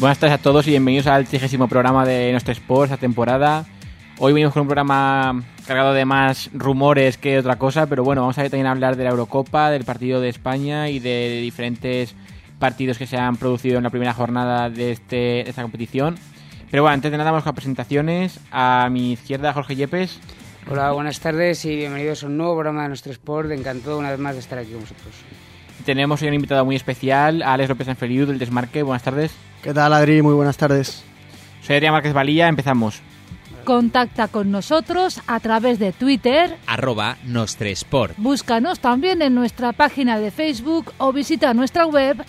Buenas tardes a todos y bienvenidos al 30º programa de nuestro Sport esta temporada. Hoy venimos con un programa cargado de más rumores que otra cosa, pero bueno, vamos a también hablar de la Eurocopa, del partido de España y de diferentes partidos que se han producido en la primera jornada de esta competición. Pero bueno, antes de nada vamos con las presentaciones. A mi izquierda, Jorge Yepes. Hola, buenas tardes y bienvenidos a un nuevo programa de nuestro Sport. Encantado una vez más de estar aquí con vosotros. Tenemos hoy un invitado muy especial, Alex López Sanfeliu del Desmarque. Buenas tardes. ¿Qué tal, Adri? Muy buenas tardes. Soy Adrián Márquez Valía, empezamos. Contacta con nosotros a través de Twitter @Nostresport. Búscanos también en nuestra página de Facebook o visita nuestra web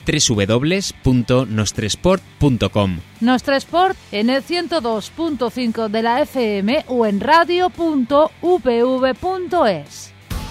www.nostresport.com. Nostresport en el 102.5 de la FM o en radio.upv.es.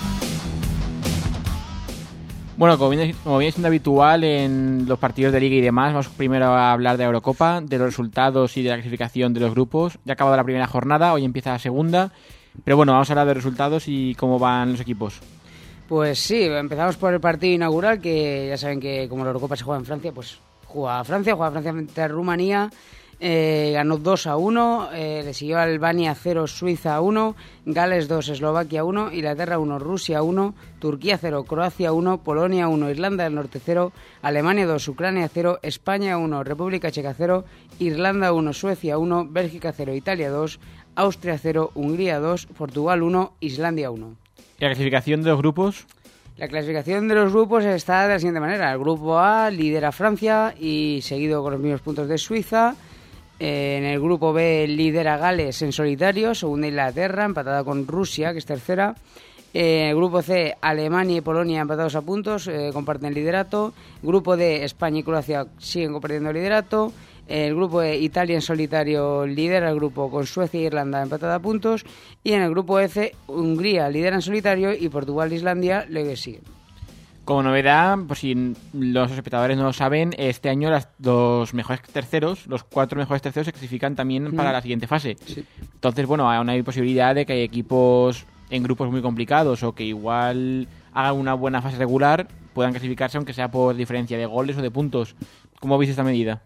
Bueno, como viene siendo habitual en los partidos de Liga y demás, vamos primero a hablar de la Eurocopa, de los resultados y de la clasificación de los grupos. Ya ha acabado la primera jornada, hoy empieza la segunda, pero bueno, vamos a hablar de resultados y cómo van los equipos. Pues sí, empezamos por el partido inaugural, que ya saben que como la Eurocopa se juega en Francia, pues juega Francia frente a Rumanía. Ganó 2-1, le siguió Albania 0, Suiza 1, Gales 2, Eslovaquia 1, Inglaterra 1, Rusia 1, Turquía 0, Croacia 1, Polonia 1, Irlanda del Norte 0, Alemania 2, Ucrania 0, España 1, República Checa 0, Irlanda 1, Suecia 1, Bélgica 0, Italia 2, Austria 0, Hungría 2, Portugal 1, Islandia 1. ¿Y la clasificación de los grupos? La clasificación de los grupos está de la siguiente manera. El grupo A lidera Francia y seguido con los mismos puntos de Suiza. En el grupo B lidera Gales en solitario, segunda Inglaterra, empatada con Rusia, que es tercera. En el grupo C, Alemania y Polonia empatados a puntos, comparten el liderato. Grupo D, España y Croacia siguen compartiendo el liderato. El grupo E, Italia en solitario lidera el grupo con Suecia e Irlanda empatada a puntos. Y en el grupo F, Hungría lidera en solitario y Portugal e Islandia le siguen. Como novedad, pues si los espectadores no lo saben, este año los mejores terceros, los 4 mejores terceros se clasifican también para la siguiente fase. Sí. Entonces, bueno, aún hay posibilidad de que hay equipos en grupos muy complicados o que igual hagan una buena fase regular, puedan clasificarse aunque sea por diferencia de goles o de puntos. ¿Cómo veis esta medida?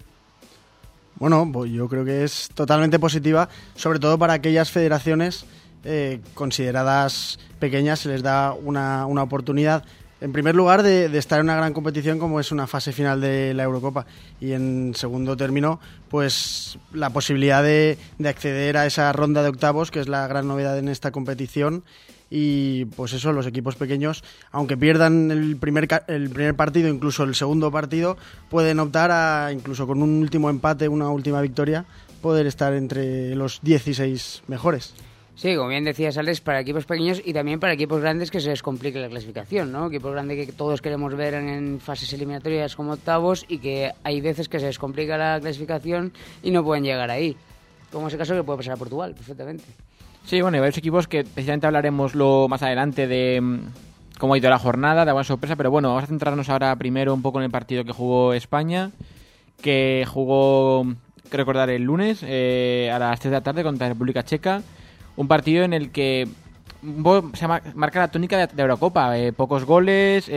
Bueno, pues yo creo que es totalmente positiva, sobre todo para aquellas federaciones consideradas pequeñas, se les da una oportunidad. En primer lugar, de estar en una gran competición como es una fase final de la Eurocopa, y en segundo término, pues la posibilidad de acceder a esa ronda de octavos, que es la gran novedad en esta competición. Y pues eso, los equipos pequeños, aunque pierdan el primer partido, incluso el segundo partido, pueden optar a, incluso con un último empate, una última victoria, poder estar entre los 16 mejores. Sí, como bien decías, Alex, para equipos pequeños y también para equipos grandes que se les complique la clasificación, ¿no? Equipos grandes que todos queremos ver en fases eliminatorias como octavos y que hay veces que se les complica la clasificación y no pueden llegar ahí. Como ese caso que puede pasar a Portugal, perfectamente. Sí, bueno, hay varios equipos que precisamente hablaremos más adelante de cómo ha ido la jornada, de alguna sorpresa, pero bueno, vamos a centrarnos ahora primero un poco en el partido que jugó España, que jugó, creo recordar, el lunes a las 3 de la tarde contra la República Checa. Un partido en el que se marca la tónica de Eurocopa. Pocos goles,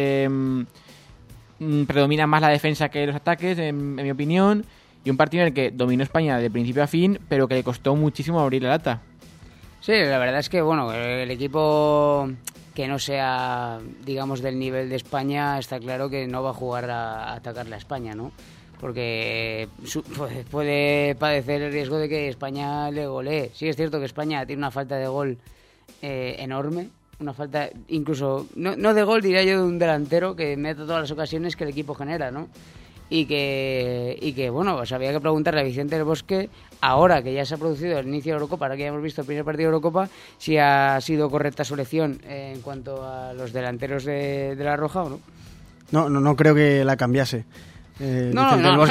predomina más la defensa que los ataques, en mi opinión. Y un partido en el que dominó España de principio a fin, pero que le costó muchísimo abrir la lata. Sí, la verdad es que bueno, el equipo que no sea, digamos, del nivel de España, está claro que no va a jugar a atacarle a España, ¿no? Porque puede padecer el riesgo de que España le golee. Sí, es cierto que España tiene una falta de gol enorme, una falta incluso, no de gol, diría yo, de un delantero que mete todas las ocasiones que el equipo genera, ¿no? Y que bueno, pues había que preguntarle a Vicente del Bosque, ahora que ya se ha producido el inicio de Eurocopa, ahora que ya hemos visto el primer partido de Eurocopa, si ha sido correcta su elección en cuanto a los delanteros de la Roja o no. No creo que la cambiase. Yo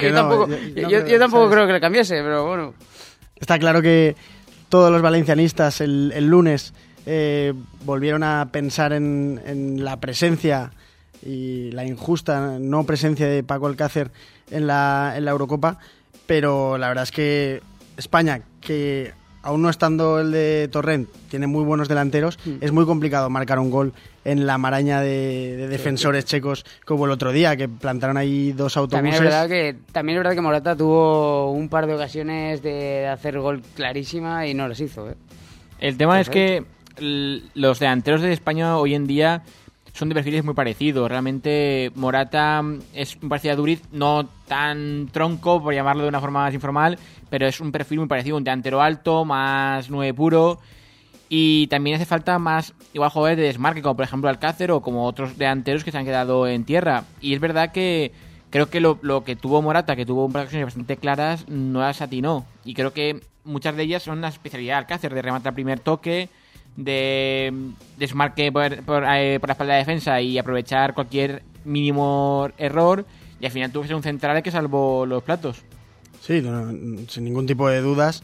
tampoco creo que le cambiase, pero bueno. Está claro que todos los valencianistas el lunes volvieron a pensar en la presencia y la injusta no presencia de Paco Alcácer en la Eurocopa, pero la verdad es que España, que aún no estando el de Torrent, tiene muy buenos delanteros, es muy complicado marcar un gol en la maraña de defensores checos que hubo el otro día, que plantaron ahí 2 autobuses. También es verdad que Morata tuvo un par de ocasiones de hacer gol clarísima y no las hizo. El tema es que los delanteros de España hoy en día son de perfiles muy parecidos. Realmente Morata es muy parecido a Duriz, no tan tronco, por llamarlo de una forma más informal, pero es un perfil muy parecido, un delantero alto, más 9 puro. Y también hace falta más, igual, jugadores de desmarque, como por ejemplo Alcácer o como otros delanteros que se han quedado en tierra. Y es verdad que creo que lo que tuvo Morata, que tuvo un par de ocasiones bastante claras, no las atinó. Y creo que muchas de ellas son la especialidad de Alcácer, de rematar primer toque, de desmarque por la espalda de defensa y aprovechar cualquier mínimo error. Y al final tuvo que ser un central que salvó los platos. Sí, sin ningún tipo de dudas.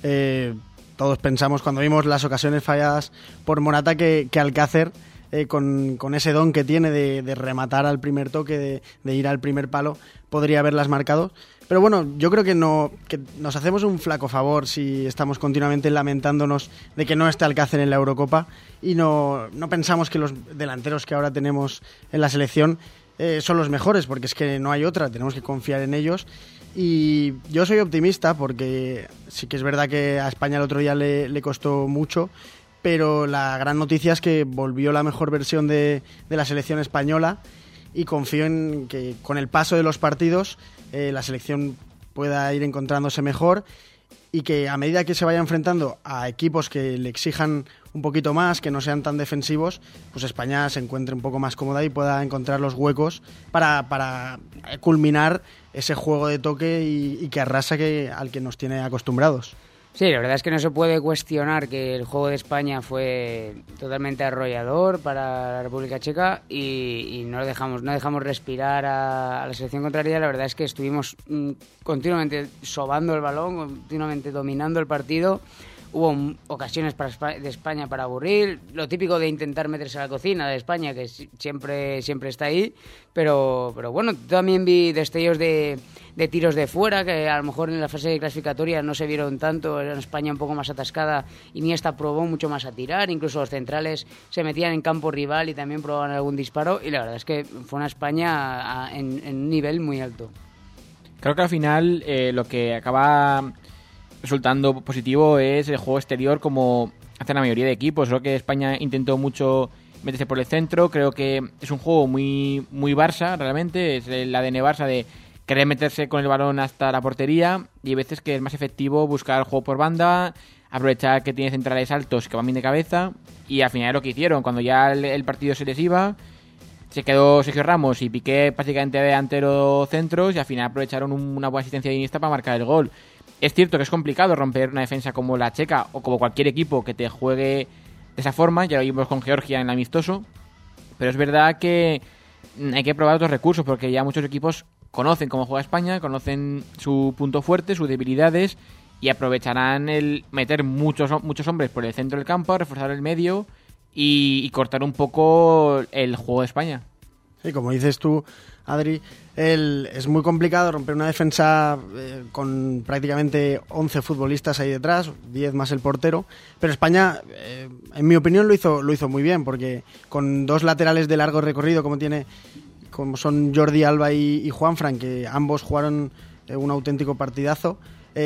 Todos pensamos cuando vimos las ocasiones falladas por Morata que Alcácer, con ese don que tiene de rematar al primer toque, de ir al primer palo, podría haberlas marcado. Pero bueno, yo creo que nos hacemos un flaco favor si estamos continuamente lamentándonos de que no esté Alcácer en la Eurocopa y no pensamos que los delanteros que ahora tenemos en la selección son los mejores, porque es que no hay otra, tenemos que confiar en ellos. Y yo soy optimista porque sí que es verdad que a España el otro día le costó mucho, pero la gran noticia es que volvió la mejor versión de la selección española y confío en que con el paso de los partidos la selección pueda ir encontrándose mejor y que a medida que se vaya enfrentando a equipos que le exijan un poquito más, que no sean tan defensivos, pues España se encuentre un poco más cómoda y pueda encontrar los huecos para culminar ese juego de toque y que arrasa al que nos tiene acostumbrados. Sí, la verdad es que no se puede cuestionar que el juego de España fue totalmente arrollador para la República Checa y no dejamos respirar a la selección contraria. La verdad es que estuvimos continuamente sobando el balón, continuamente dominando el partido. Hubo ocasiones de España para aburrir, lo típico de intentar meterse a la cocina de España, que siempre está ahí, pero bueno, también vi destellos de tiros de fuera, que a lo mejor en la fase clasificatoria no se vieron tanto, era España un poco más atascada, Iniesta probó mucho más a tirar, incluso los centrales se metían en campo rival y también probaban algún disparo, y la verdad es que fue una España en un nivel muy alto. Creo que al final lo que acaba resultando positivo es el juego exterior, como hace la mayoría de equipos. Creo que España intentó mucho meterse por el centro. Creo que es un juego muy Barça, realmente. Es el ADN Barça de querer meterse con el balón hasta la portería, y hay veces que es más efectivo buscar el juego por banda, aprovechar que tiene centrales altos que van bien de cabeza, y al final es lo que hicieron. Cuando ya el partido se les iba, se quedó Sergio Ramos y Piqué prácticamente delantero centros, y al final aprovecharon una buena asistencia de Iniesta para marcar el gol. Es cierto que es complicado romper una defensa como la checa o como cualquier equipo que te juegue de esa forma. Ya lo vimos con Georgia en el amistoso. Pero es verdad que hay que probar otros recursos, porque ya muchos equipos conocen cómo juega España, conocen su punto fuerte, sus debilidades, y aprovecharán el meter muchos hombres por el centro del campo, reforzar el medio y cortar un poco el juego de España. Sí, como dices tú, Adri, es muy complicado romper una defensa con prácticamente 11 futbolistas ahí detrás, 10 más el portero, pero España, en mi opinión, lo hizo muy bien, porque con 2 laterales de largo recorrido como son Jordi Alba y Juanfran, que ambos jugaron un auténtico partidazo,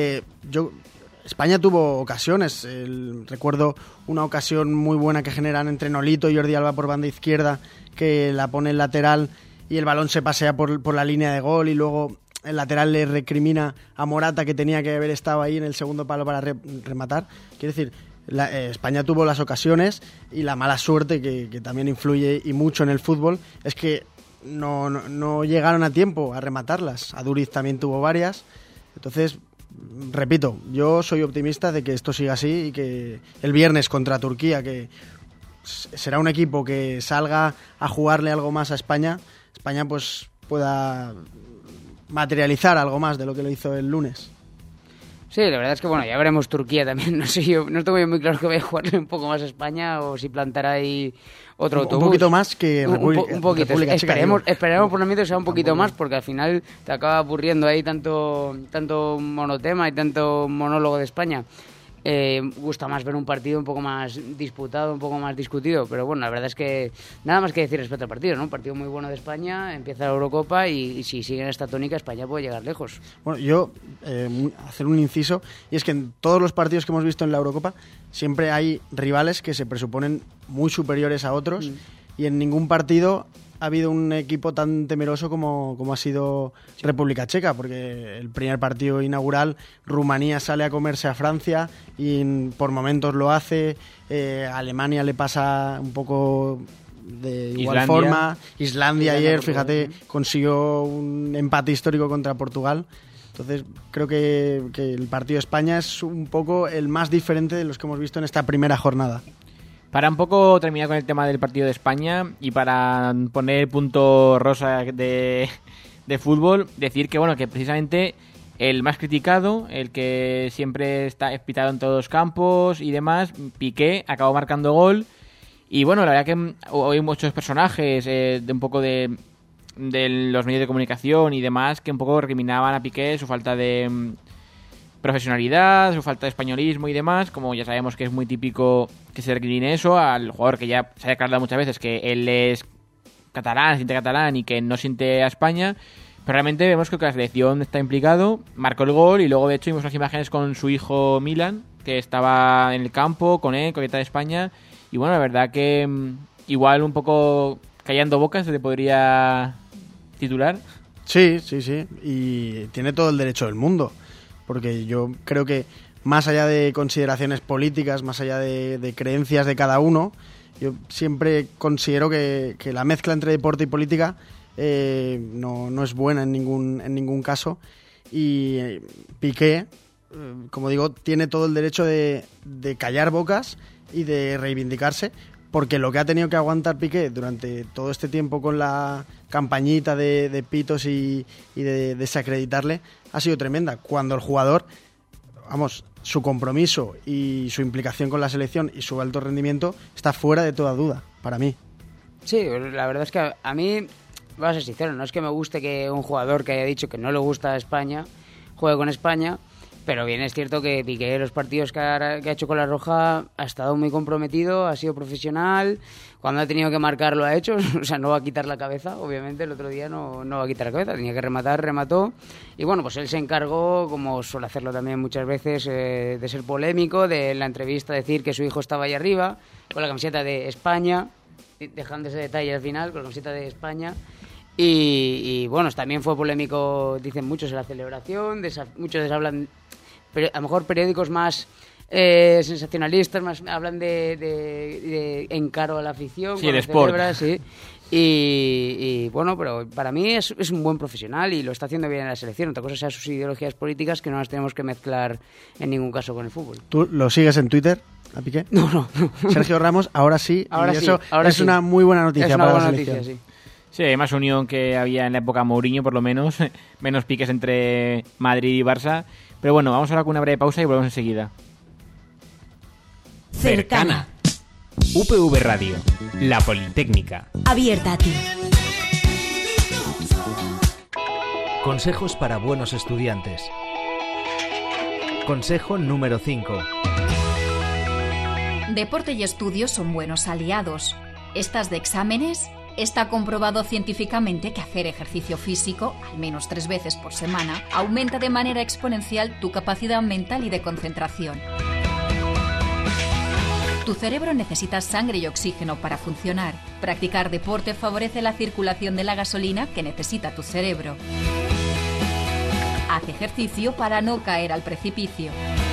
España tuvo ocasiones. Recuerdo una ocasión muy buena que generan entre Nolito y Jordi Alba por banda izquierda, que la pone el lateral y el balón se pasea por la línea de gol, y luego el lateral le recrimina a Morata que tenía que haber estado ahí en el segundo palo para rematar. Quiero decir, España tuvo las ocasiones, y la mala suerte que también influye y mucho en el fútbol es que no llegaron a tiempo a rematarlas. Aduriz también tuvo varias. Entonces, repito, yo soy optimista de que esto siga así y que el viernes contra Turquía, que será un equipo que salga a jugarle algo más a España pues pueda materializar algo más de lo que lo hizo el lunes. Sí, la verdad es que bueno, ya veremos Turquía también. No sé, yo no tengo muy claro que vaya a jugarle un poco más a España o si plantará ahí otro autobús. Un poquito más que un poquito. República Checa. Esperemos por lo menos que sea un poquito más, porque al final te acaba aburriendo ahí tanto monotema y tanto monólogo de España. gusta más ver un partido un poco más disputado, un poco más discutido, pero bueno, la verdad es que nada más que decir respecto al partido, ¿no? Un partido muy bueno de España, empieza la Eurocopa y si siguen esta tónica España puede llegar lejos. Bueno, yo hacer un inciso, y es que en todos los partidos que hemos visto en la Eurocopa siempre hay rivales que se presuponen muy superiores a otros y en ningún partido ha habido un equipo tan temeroso como ha sido República Checa, porque el primer partido inaugural Rumanía sale a comerse a Francia y por momentos lo hace, Alemania le pasa un poco de igual forma, Islandia ayer, fíjate, consiguió un empate histórico contra Portugal. Entonces creo que el partido de España es un poco el más diferente de los que hemos visto en esta primera jornada. Para un poco terminar con el tema del partido de España y para poner el punto rosa de fútbol, decir que bueno, que precisamente el más criticado, el que siempre está pitado en todos los campos y demás, Piqué, acabó marcando gol. Y bueno, la verdad que hay muchos personajes de un poco de los medios de comunicación y demás que un poco recriminaban a Piqué su falta de profesionalidad, su falta de españolismo y demás, como ya sabemos que es muy típico que se recrimine eso al jugador que ya se ha declarado muchas veces que él es catalán, siente catalán y que no siente a España, pero realmente vemos que la selección está implicado, marcó el gol y luego de hecho vimos las imágenes con su hijo Milan, que estaba en el campo con él, con de España, y bueno, la verdad que igual un poco callando bocas se le podría titular. Sí, y tiene todo el derecho del mundo. Porque yo creo que más allá de consideraciones políticas, más allá de creencias de cada uno, yo siempre considero que la mezcla entre deporte y política no es buena en ningún caso. Y Piqué, como digo, tiene todo el derecho de callar bocas y de reivindicarse, porque lo que ha tenido que aguantar Piqué durante todo este tiempo con la campañita de pitos y de desacreditarle ha sido tremenda. Cuando el jugador, su compromiso y su implicación con la selección y su alto rendimiento está fuera de toda duda, para mí. Sí, la verdad es que a mí, voy a ser sincero, no es que me guste que un jugador que haya dicho que no le gusta España juegue con España, pero bien es cierto que Piqué los partidos que ha hecho con la Roja ha estado muy comprometido, ha sido profesional, cuando ha tenido que marcar lo ha hecho, o sea, no va a quitar la cabeza, obviamente el otro día no va a quitar la cabeza, tenía que rematar, remató, y bueno, pues él se encargó, como suele hacerlo también muchas veces, de ser polémico, de en la entrevista decir que su hijo estaba ahí arriba, con la camiseta de España, dejando ese detalle al final, con la camiseta de España. Y bueno, también fue polémico, dicen muchos en la celebración, muchos hablan, pero a lo mejor periódicos más sensacionalistas, más hablan de encaro a la afición. Sí, el sport. Sí. Y bueno, pero para mí es un buen profesional y lo está haciendo bien en la selección. Otra cosa sean sus ideologías políticas que no las tenemos que mezclar en ningún caso con el fútbol. ¿Tú lo sigues en Twitter, a Piqué? No. Sergio Ramos, ahora sí. Ahora y sí, eso ahora es sí. una muy buena noticia es una para buena la selección. noticia, sí. Sí, hay más unión que había en la época Mourinho, por lo menos. Menos piques entre Madrid y Barça. Pero bueno, vamos ahora con una breve pausa y volvemos enseguida. Cercana. UPV Radio. La Politécnica. Abierta a ti. Consejos para buenos estudiantes. Consejo número 5. Deporte y estudio son buenos aliados. ¿Estás de exámenes? Está comprobado científicamente que hacer ejercicio físico, al menos 3 veces por semana, aumenta de manera exponencial tu capacidad mental y de concentración. Tu cerebro necesita sangre y oxígeno para funcionar. Practicar deporte favorece la circulación de la gasolina que necesita tu cerebro. Haz ejercicio para no caer al precipicio.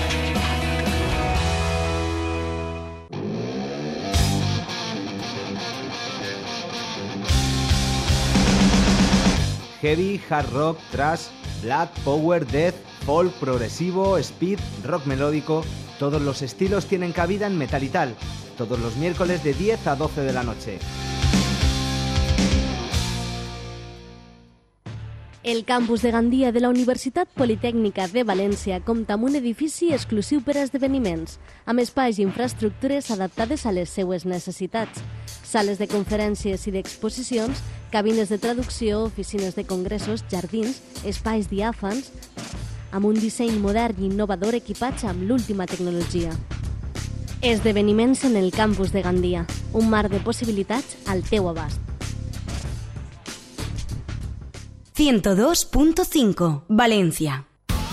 Heavy, hard rock, thrash, black, power, death, folk, progresivo, speed, rock melódico. Todos los estilos tienen cabida en Metal y Tal. Todos los miércoles de 10 a 12 de la noche. El campus de Gandia de la Universitat Politècnica de València compta amb un edifici exclusiu per a esdeveniments, amb espais i infraestructures adaptades a les seues necessitats. Sales de conferències i d'exposicions, cabines de traducció, oficines de congressos, jardins, espais diàfans. amb un disseny modern i innovador equipatge amb l'última tecnologia. Esdeveniments en el campus de Gandia, un mar de possibilitats al teu abast. 102.5 Valencia.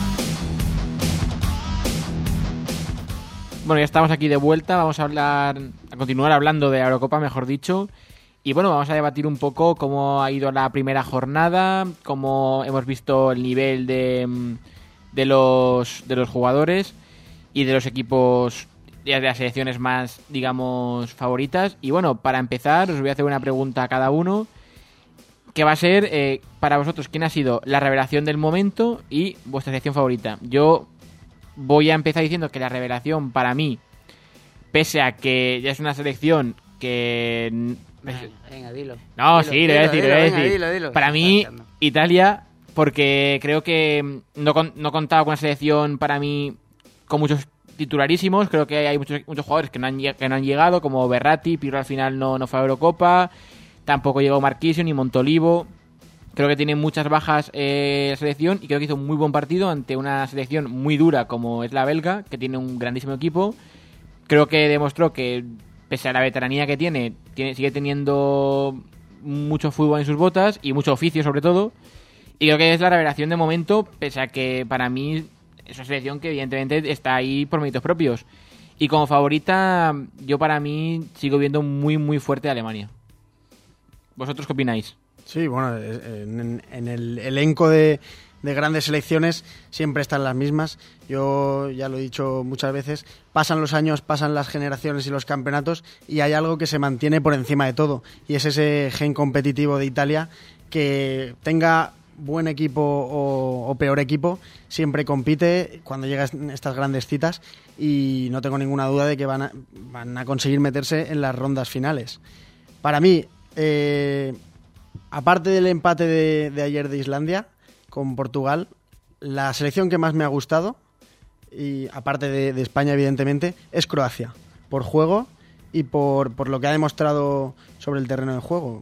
Bueno, ya estamos aquí de vuelta, vamos a continuar hablando de la Eurocopa, mejor dicho. Y bueno, vamos a debatir un poco cómo ha ido la primera jornada, cómo hemos visto el nivel de los jugadores y de los equipos de las selecciones más, digamos, favoritas. Y bueno, para empezar, os voy a hacer una pregunta a cada uno, que va a ser, para vosotros, ¿quién ha sido la revelación del momento y vuestra selección favorita? Yo voy a empezar diciendo que la revelación para mí, pese a que ya es una selección que... Venga, dilo. No, dilo, sí, lo voy a decir. Dilo. Para mí, Italia, porque creo que no contaba con una selección para mí con muchos titularísimos. Creo que hay muchos jugadores que no han llegado, como Verratti. Pirlo al final no fue a Eurocopa. Tampoco llegó Marquisio ni Montolivo. Creo que tiene muchas bajas la selección y creo que hizo un muy buen partido ante una selección muy dura como es la belga, que tiene un grandísimo equipo. Creo que demostró que, pese a la veteranía que tiene sigue teniendo mucho fútbol en sus botas y mucho oficio sobre todo. Y creo que es la revelación de momento, pese a que para mí es una selección que evidentemente está ahí por méritos propios. Y como favorita, yo para mí sigo viendo muy muy fuerte a Alemania. ¿Vosotros qué opináis? Sí, bueno, en el elenco de grandes selecciones siempre están las mismas. Yo ya lo he dicho muchas veces, pasan los años, pasan las generaciones y los campeonatos y hay algo que se mantiene por encima de todo y es ese gen competitivo de Italia, que tenga buen equipo o peor equipo, siempre compite cuando llegan estas grandes citas y no tengo ninguna duda de que van a conseguir meterse en las rondas finales. Para mí, aparte del empate de ayer de Islandia con Portugal, la selección que más me ha gustado, y aparte de España evidentemente, es Croacia, por juego y por lo que ha demostrado sobre el terreno de juego.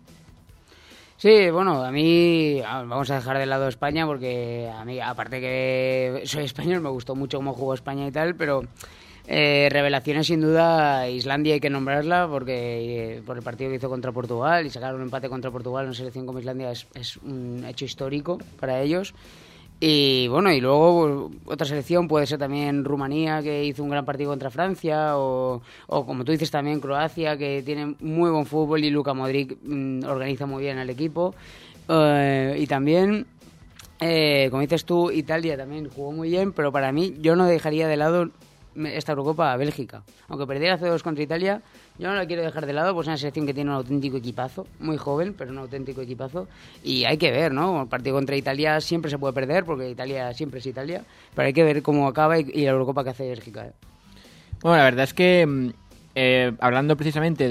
Sí, bueno, a mí vamos a dejar de lado España porque a mí, aparte que soy español, me gustó mucho cómo jugó España y tal, pero revelaciones sin duda. Islandia hay que nombrarla porque por el partido que hizo contra Portugal y sacar un empate contra Portugal en una selección como Islandia es un hecho histórico para ellos. Y bueno, y luego otra selección puede ser también Rumanía, que hizo un gran partido contra Francia, o como tú dices también Croacia, que tiene muy buen fútbol y Luka Modric organiza muy bien el equipo. Y también, como dices tú, Italia también jugó muy bien, pero para mí yo no dejaría de lado esta Eurocopa a Bélgica. Aunque perdiera 0-2 contra Italia, yo no la quiero dejar de lado, pues es una selección que tiene un auténtico equipazo, muy joven, pero un auténtico equipazo. Y hay que ver, ¿no? El partido contra Italia siempre se puede perder, porque Italia siempre es Italia, pero hay que ver cómo acaba y la Eurocopa que hace Bélgica. Bueno, la verdad es que, hablando precisamente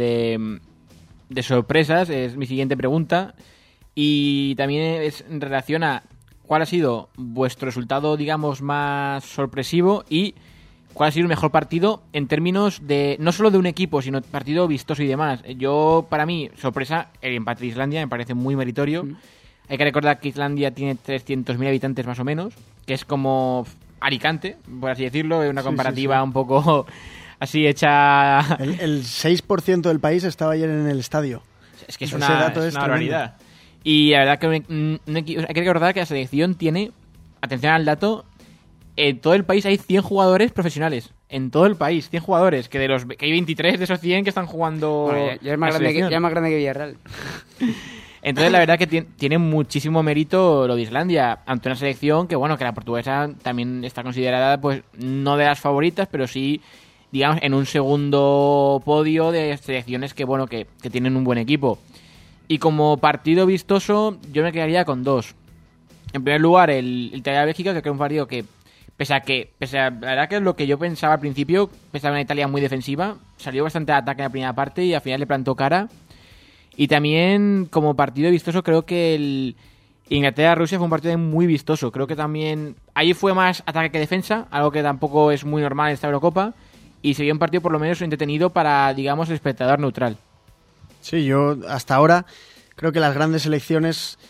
de sorpresas, es mi siguiente pregunta, y también es en relación a cuál ha sido vuestro resultado, digamos, más sorpresivo y cuál ha sido el mejor partido en términos de no solo de un equipo, sino partido vistoso y demás. Yo, para mí, sorpresa, el empate de Islandia me parece muy meritorio. Hay que recordar que Islandia tiene 300.000 habitantes más o menos, que es como Alicante, por así decirlo, es una comparativa un poco así hecha. El 6% del país estaba ayer en el estadio. Es que es una barbaridad. Y la verdad que hay que recordar que la selección tiene, atención al dato, en todo el país hay 100 jugadores profesionales. En todo el país, 100 jugadores. Que hay 23 de esos 100 que están jugando. Bueno, ya es más grande que Villarreal. Entonces, la verdad que tiene muchísimo mérito lo de Islandia. Ante una selección que, bueno, que la portuguesa también está considerada, pues, no de las favoritas, pero sí, digamos, en un segundo podio de selecciones que, bueno, que tienen un buen equipo. Y como partido vistoso, yo me quedaría con dos. En primer lugar, el Italia-Bélgica, que creo un partido que, pese a la verdad que es lo que yo pensaba al principio, pensaba una Italia muy defensiva, salió bastante al ataque en la primera parte y al final le plantó cara. Y también, como partido vistoso, creo que el Inglaterra-Rusia fue un partido muy vistoso. Creo que también ahí fue más ataque que defensa, algo que tampoco es muy normal en esta Eurocopa, y se vio un partido por lo menos entretenido para, digamos, el espectador neutral. Sí, yo hasta ahora creo que las grandes selecciones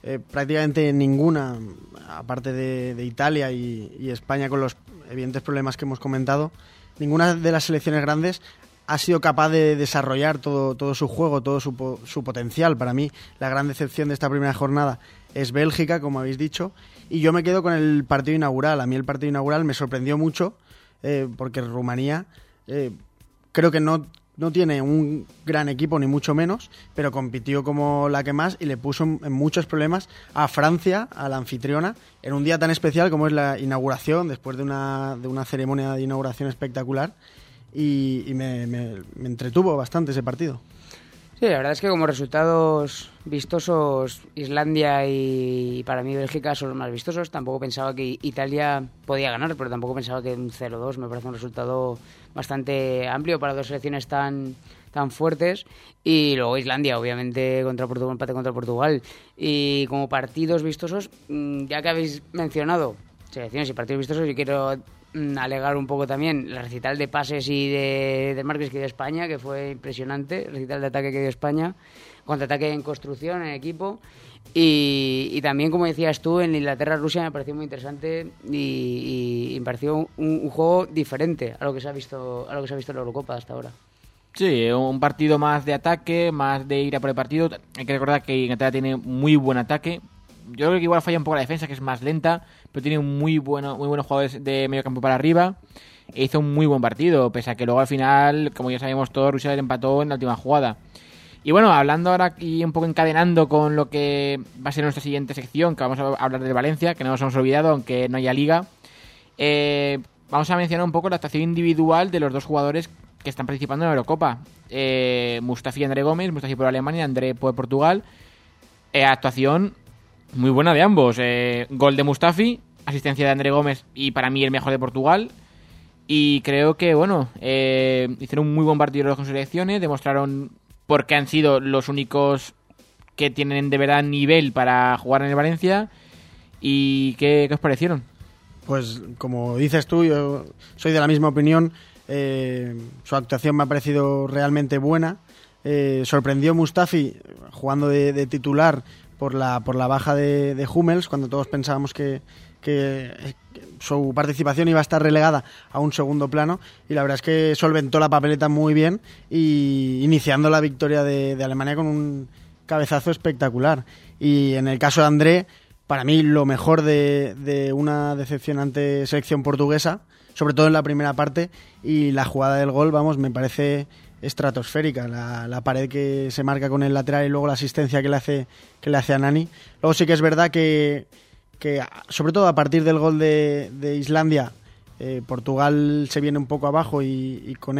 prácticamente ninguna, aparte de Italia y España con los evidentes problemas que hemos comentado, ninguna de las selecciones grandes ha sido capaz de desarrollar todo su juego, todo su potencial. Para mí, la gran decepción de esta primera jornada es Bélgica, como habéis dicho, y yo me quedo con el partido inaugural. A mí el partido inaugural me sorprendió mucho, porque Rumanía creo que no tiene un gran equipo, ni mucho menos, pero compitió como la que más y le puso en muchos problemas a Francia, a la anfitriona, en un día tan especial como es la inauguración, después de una ceremonia de inauguración espectacular, y me entretuvo bastante ese partido. Sí, la verdad es que como resultados vistosos, Islandia y para mí Bélgica son los más vistosos. Tampoco pensaba que Italia podía ganar, pero tampoco pensaba que un 0-2 me parece un resultado bastante amplio para dos selecciones tan fuertes. Y luego Islandia, obviamente, contra Portugal, empate contra Portugal. Y como partidos vistosos, ya que habéis mencionado selecciones y partidos vistosos, yo quiero alegar un poco también el recital de pases y de marques que dio España, que fue impresionante, el recital de ataque que dio España, contraataque en construcción, en equipo, y también, como decías tú, en Inglaterra-Rusia me pareció muy interesante y me pareció un juego diferente a lo que se ha visto en la Eurocopa hasta ahora. Sí, un partido más de ataque, más de ir a por el partido. Hay que recordar que Inglaterra tiene muy buen ataque. Yo creo que igual falla un poco la defensa, que es más lenta, pero tiene muy buenos jugadores de medio campo para arriba. E hizo un muy buen partido, pese a que luego al final, como ya sabemos todos, Rusia le empató en la última jugada. Y bueno, hablando ahora y un poco encadenando con lo que va a ser nuestra siguiente sección, que vamos a hablar de Valencia, que no nos hemos olvidado, aunque no haya liga. Vamos a mencionar un poco la actuación individual de los dos jugadores que están participando en la Eurocopa. Mustafi y André Gómez, Mustafi por Alemania, André por Portugal. Actuación muy buena de ambos. Gol de Mustafi, asistencia de André Gómez y para mí el mejor de Portugal. Y creo que, bueno, hicieron un muy buen partido los con selecciones, demostraron por qué han sido los únicos que tienen de verdad nivel para jugar en el Valencia. ¿Y qué os parecieron? Pues como dices tú, yo soy de la misma opinión. Su actuación me ha parecido realmente buena. Sorprendió Mustafi jugando de titular por la baja de Hummels, cuando todos pensábamos que su participación iba a estar relegada a un segundo plano, y la verdad es que solventó la papeleta muy bien, y iniciando la victoria de Alemania con un cabezazo espectacular. Y en el caso de André, para mí lo mejor de una decepcionante selección portuguesa, sobre todo en la primera parte, y la jugada del gol, vamos, me parece estratosférica, la pared que se marca con el lateral y luego la asistencia que le hace a Nani. Luego sí que es verdad que sobre todo a partir del gol de Islandia, Portugal se viene un poco abajo, y con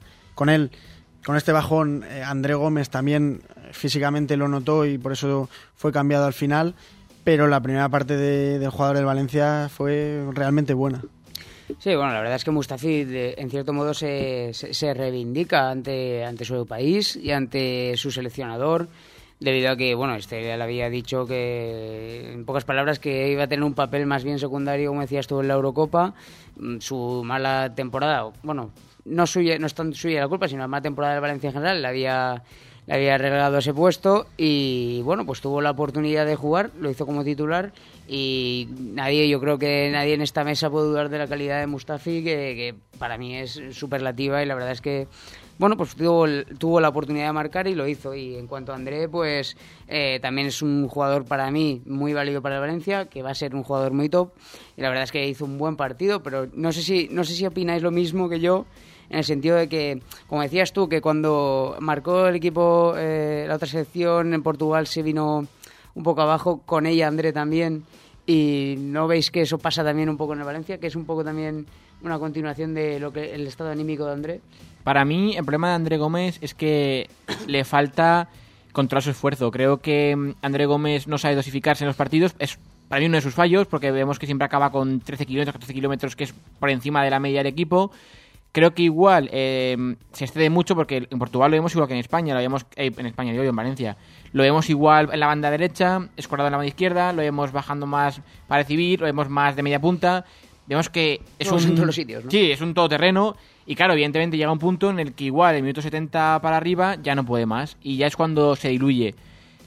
este bajón, André Gómez también físicamente lo notó y por eso fue cambiado al final, pero la primera parte del jugador del Valencia fue realmente buena. Sí, bueno, la verdad es que Mustafi en cierto modo se reivindica ante su país y ante su seleccionador, debido a que, bueno, ya le había dicho que, en pocas palabras, que iba a tener un papel más bien secundario, como decías tú, en la Eurocopa. Su mala temporada, bueno, no es tan suya la culpa, sino la mala temporada del Valencia en general, le había regalado ese puesto, y bueno, pues tuvo la oportunidad de jugar, lo hizo como titular, y yo creo que nadie en esta mesa puede dudar de la calidad de Mustafi, que para mí es superlativa, y la verdad es que, bueno, pues tuvo la oportunidad de marcar y lo hizo. Y en cuanto a André, pues también es un jugador para mí muy válido para el Valencia, que va a ser un jugador muy top, y la verdad es que hizo un buen partido, pero no sé si opináis lo mismo que yo, en el sentido de que, como decías tú, que cuando marcó el equipo, la otra selección en Portugal se vino un poco abajo, con ella André también, y ¿no veis que eso pasa también un poco en el Valencia, que es un poco también una continuación de lo que el estado anímico de André? Para mí, el problema de André Gómez es que le falta controlar su esfuerzo. Creo que André Gómez no sabe dosificarse en los partidos. Es para mí uno de sus fallos, porque vemos que siempre acaba con 13 kilómetros, 14 kilómetros, que es por encima de la media del equipo. Creo que igual se excede mucho, porque en Portugal lo vemos igual que en España, en Valencia. Lo vemos igual en la banda derecha, escorado en la banda izquierda, lo vemos bajando más para recibir, lo vemos más de media punta. Vemos que es en todos los sitios, ¿no? Sí, es un todoterreno, y claro, evidentemente llega un punto en el que igual el minuto 70 para arriba ya no puede más, y ya es cuando se diluye.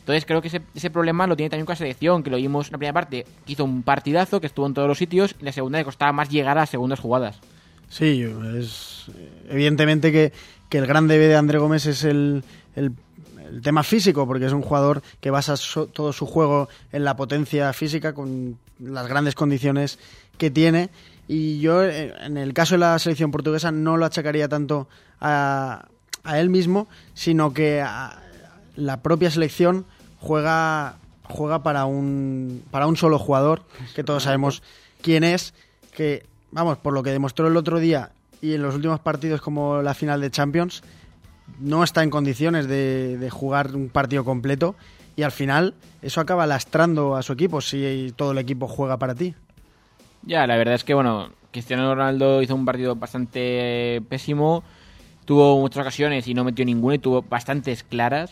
Entonces creo que ese problema lo tiene también con la selección, que lo vimos en la primera parte, que hizo un partidazo, que estuvo en todos los sitios, y en la segunda le costaba más llegar a las segundas jugadas. Sí, es evidentemente que el gran debe de André Gómez es el tema físico, porque es un jugador que basa todo su juego en la potencia física, con las grandes condiciones que tiene. Y yo, en el caso de la selección portuguesa, no lo achacaría tanto a él mismo, sino que la propia selección juega para un solo jugador, que todos sabemos quién es, que, vamos, por lo que demostró el otro día y en los últimos partidos como la final de Champions, no está en condiciones de jugar un partido completo, y al final eso acaba lastrando a su equipo si todo el equipo juega para ti. Ya, la verdad es que, bueno, Cristiano Ronaldo hizo un partido bastante pésimo, tuvo muchas ocasiones y no metió ninguna, y tuvo bastantes claras.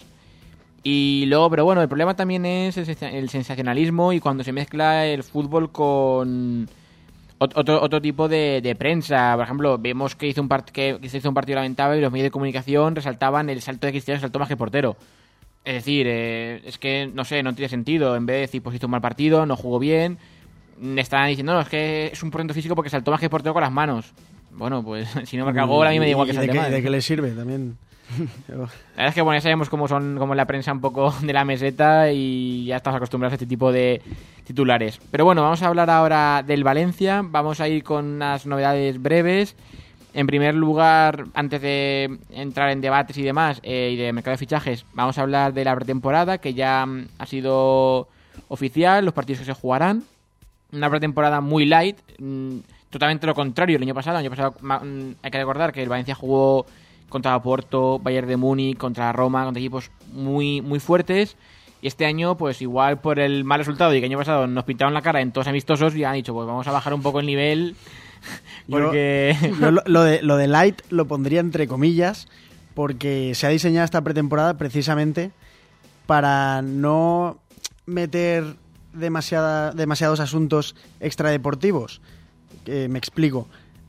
Y luego, pero bueno, el problema también es el sensacionalismo, y cuando se mezcla el fútbol con otro tipo de prensa. Por ejemplo, vemos que se hizo un partido lamentable y los medios de comunicación resaltaban el salto de Cristiano, saltó más que el portero. Es decir, es que, no sé, no tiene sentido. En vez de decir, pues hizo un mal partido, no jugó bien, estaban diciendo, no, es que es un portento físico porque saltó más que el portero con las manos. Bueno, pues si no marca gol, a mí me da igual que salte mal. ¿De qué le sirve también? La verdad es que, bueno, ya sabemos cómo son como la prensa un poco de la meseta, y ya estamos acostumbrados a este tipo de titulares. Pero bueno, vamos a hablar ahora del Valencia. Vamos a ir con unas novedades breves. En primer lugar, antes de entrar en debates y demás, y de mercado de fichajes, vamos a hablar de la pretemporada, que ya ha sido oficial, los partidos que se jugarán. Una pretemporada muy light, totalmente lo contrario el año pasado. El año pasado hay que recordar que el Valencia jugó contra Porto, Bayern de Múnich, contra Roma, contra equipos muy, muy fuertes. Y este año, pues igual por el mal resultado y que el año pasado nos pintaron la cara en todos amistosos, y han dicho, pues vamos a bajar un poco el nivel, porque... Yo lo de light lo pondría entre comillas, porque se ha diseñado esta pretemporada precisamente para no meter demasiados asuntos extradeportivos. Me explico.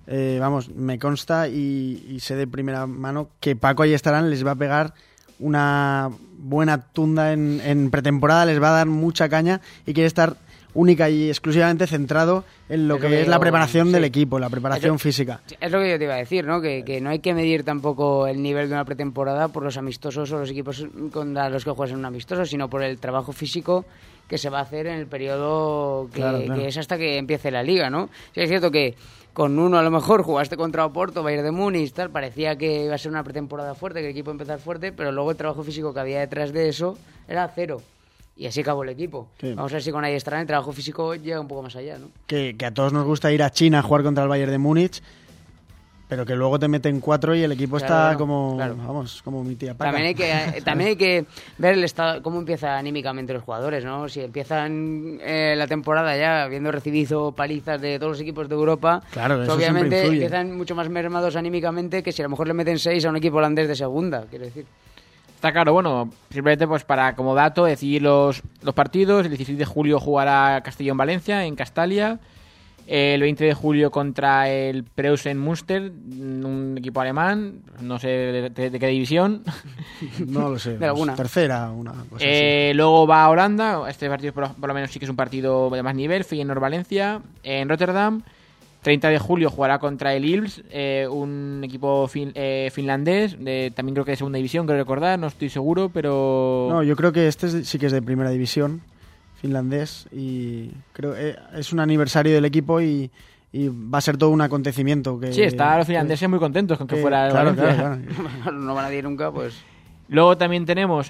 Me consta y sé de primera mano que Paco Ayestarán les va a pegar una buena tunda en pretemporada, les va a dar mucha caña, y quiere estar única y exclusivamente centrado en lo que es la preparación del equipo, la preparación física. Es lo que yo te iba a decir, ¿no? Que no hay que medir tampoco el nivel de una pretemporada por los amistosos o los equipos contra los que juegas en un amistoso, sino por el trabajo físico que se va a hacer en el periodo que es hasta que empiece la liga, ¿no? Sí, es cierto que con uno a lo mejor jugaste contra Oporto, Bayern de Múnich, tal, parecía que iba a ser una pretemporada fuerte, que el equipo iba a empezar fuerte, pero luego el trabajo físico que había detrás de eso era cero. Y así acabó el equipo. Sí. Vamos a ver si con Ayestarán el trabajo físico llega un poco más allá, ¿no? Que a todos nos gusta ir a China a jugar contra el Bayern de Múnich, pero que luego te meten 4 y el equipo está como mi tía Paca. También hay que ver el estado, cómo empieza anímicamente los jugadores, ¿no? Si empiezan la temporada ya habiendo recibido palizas de todos los equipos de Europa, pues obviamente empiezan mucho más mermados anímicamente que si a lo mejor le meten 6 a un equipo holandés de segunda, quiero decir. Está claro, bueno, simplemente pues para como dato decir los partidos. El 16 de julio jugará Castellón-Valencia en Castalia. El 20 de julio contra el Preußen Münster, un equipo alemán, no sé de qué división. No lo sé, de alguna. Tercera, una cosa así. Luego va a Holanda, este partido por lo menos sí que es un partido de más nivel, Feyenoord-Valencia, en Rotterdam. 30 de julio jugará contra el Ilves, un equipo finlandés, también creo que de segunda división, creo recordar, no estoy seguro, pero... No, yo creo que sí que es de primera división, finlandés, y creo es un aniversario del equipo y va a ser todo un acontecimiento. Sí, están los finlandeses muy contentos con que fuera el Valencia. Claro. No van a ir nunca, pues... Luego también tenemos...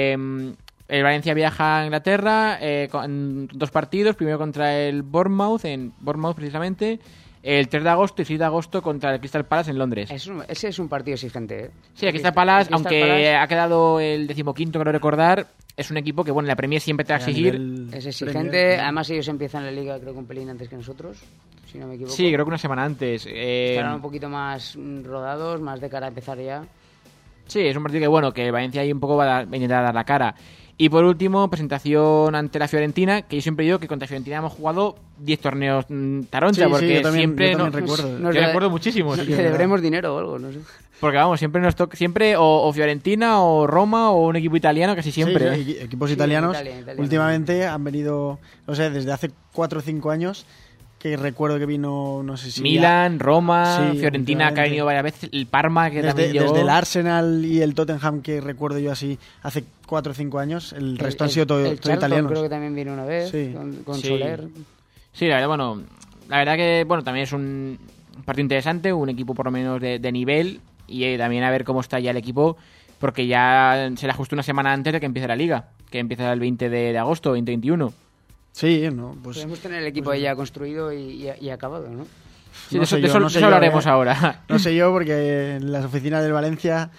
el Valencia viaja a Inglaterra con 2 partidos, primero contra el Bournemouth, en Bournemouth precisamente, el 3 de agosto y 6 de agosto contra el Crystal Palace en Londres. Ese es un partido exigente, ¿eh? Sí, el Crystal Palace, aunque ha quedado el 15º, creo recordar, es un equipo que, bueno, la Premier siempre te va a exigir. Es exigente, además ellos empiezan la liga creo que un pelín antes que nosotros, si no me equivoco. Sí, creo que una semana antes. Estarán un poquito más rodados, más de cara a empezar ya. Sí, es un partido que, bueno, que Valencia ahí un poco va a intentar dar la cara. Y por último, presentación ante la Fiorentina, que yo siempre digo que contra Fiorentina hemos jugado 10 torneos taroncha, porque yo también siempre... recuerdo. Yo recuerdo muchísimos. Que deberemos dinero o algo, no sé. Porque vamos, siempre nos toca, siempre o Fiorentina o Roma o un equipo italiano, casi siempre. Sí, equipos italianos últimamente han venido, no sé, desde hace 4 o 5 años, que recuerdo que vino, no sé si... Milan, Roma, Fiorentina, que ha venido varias veces, el Parma, que también llegó. Desde el Arsenal y el Tottenham, que recuerdo yo así, hace 4 o 5 años, el resto han sido todo italianos. Creo que también vino una vez, con Soler. Sí, la verdad que también es un partido interesante, un equipo por lo menos de nivel, y también a ver cómo está ya el equipo, porque ya se le ajustó una semana antes de que empiece la Liga, que empieza el 20 de agosto, 2021. Sí, ¿no? Pues podemos tener el equipo ya construido y acabado, ¿no? Sí, no de eso hablaremos ahora. No sé yo, porque en las oficinas del Valencia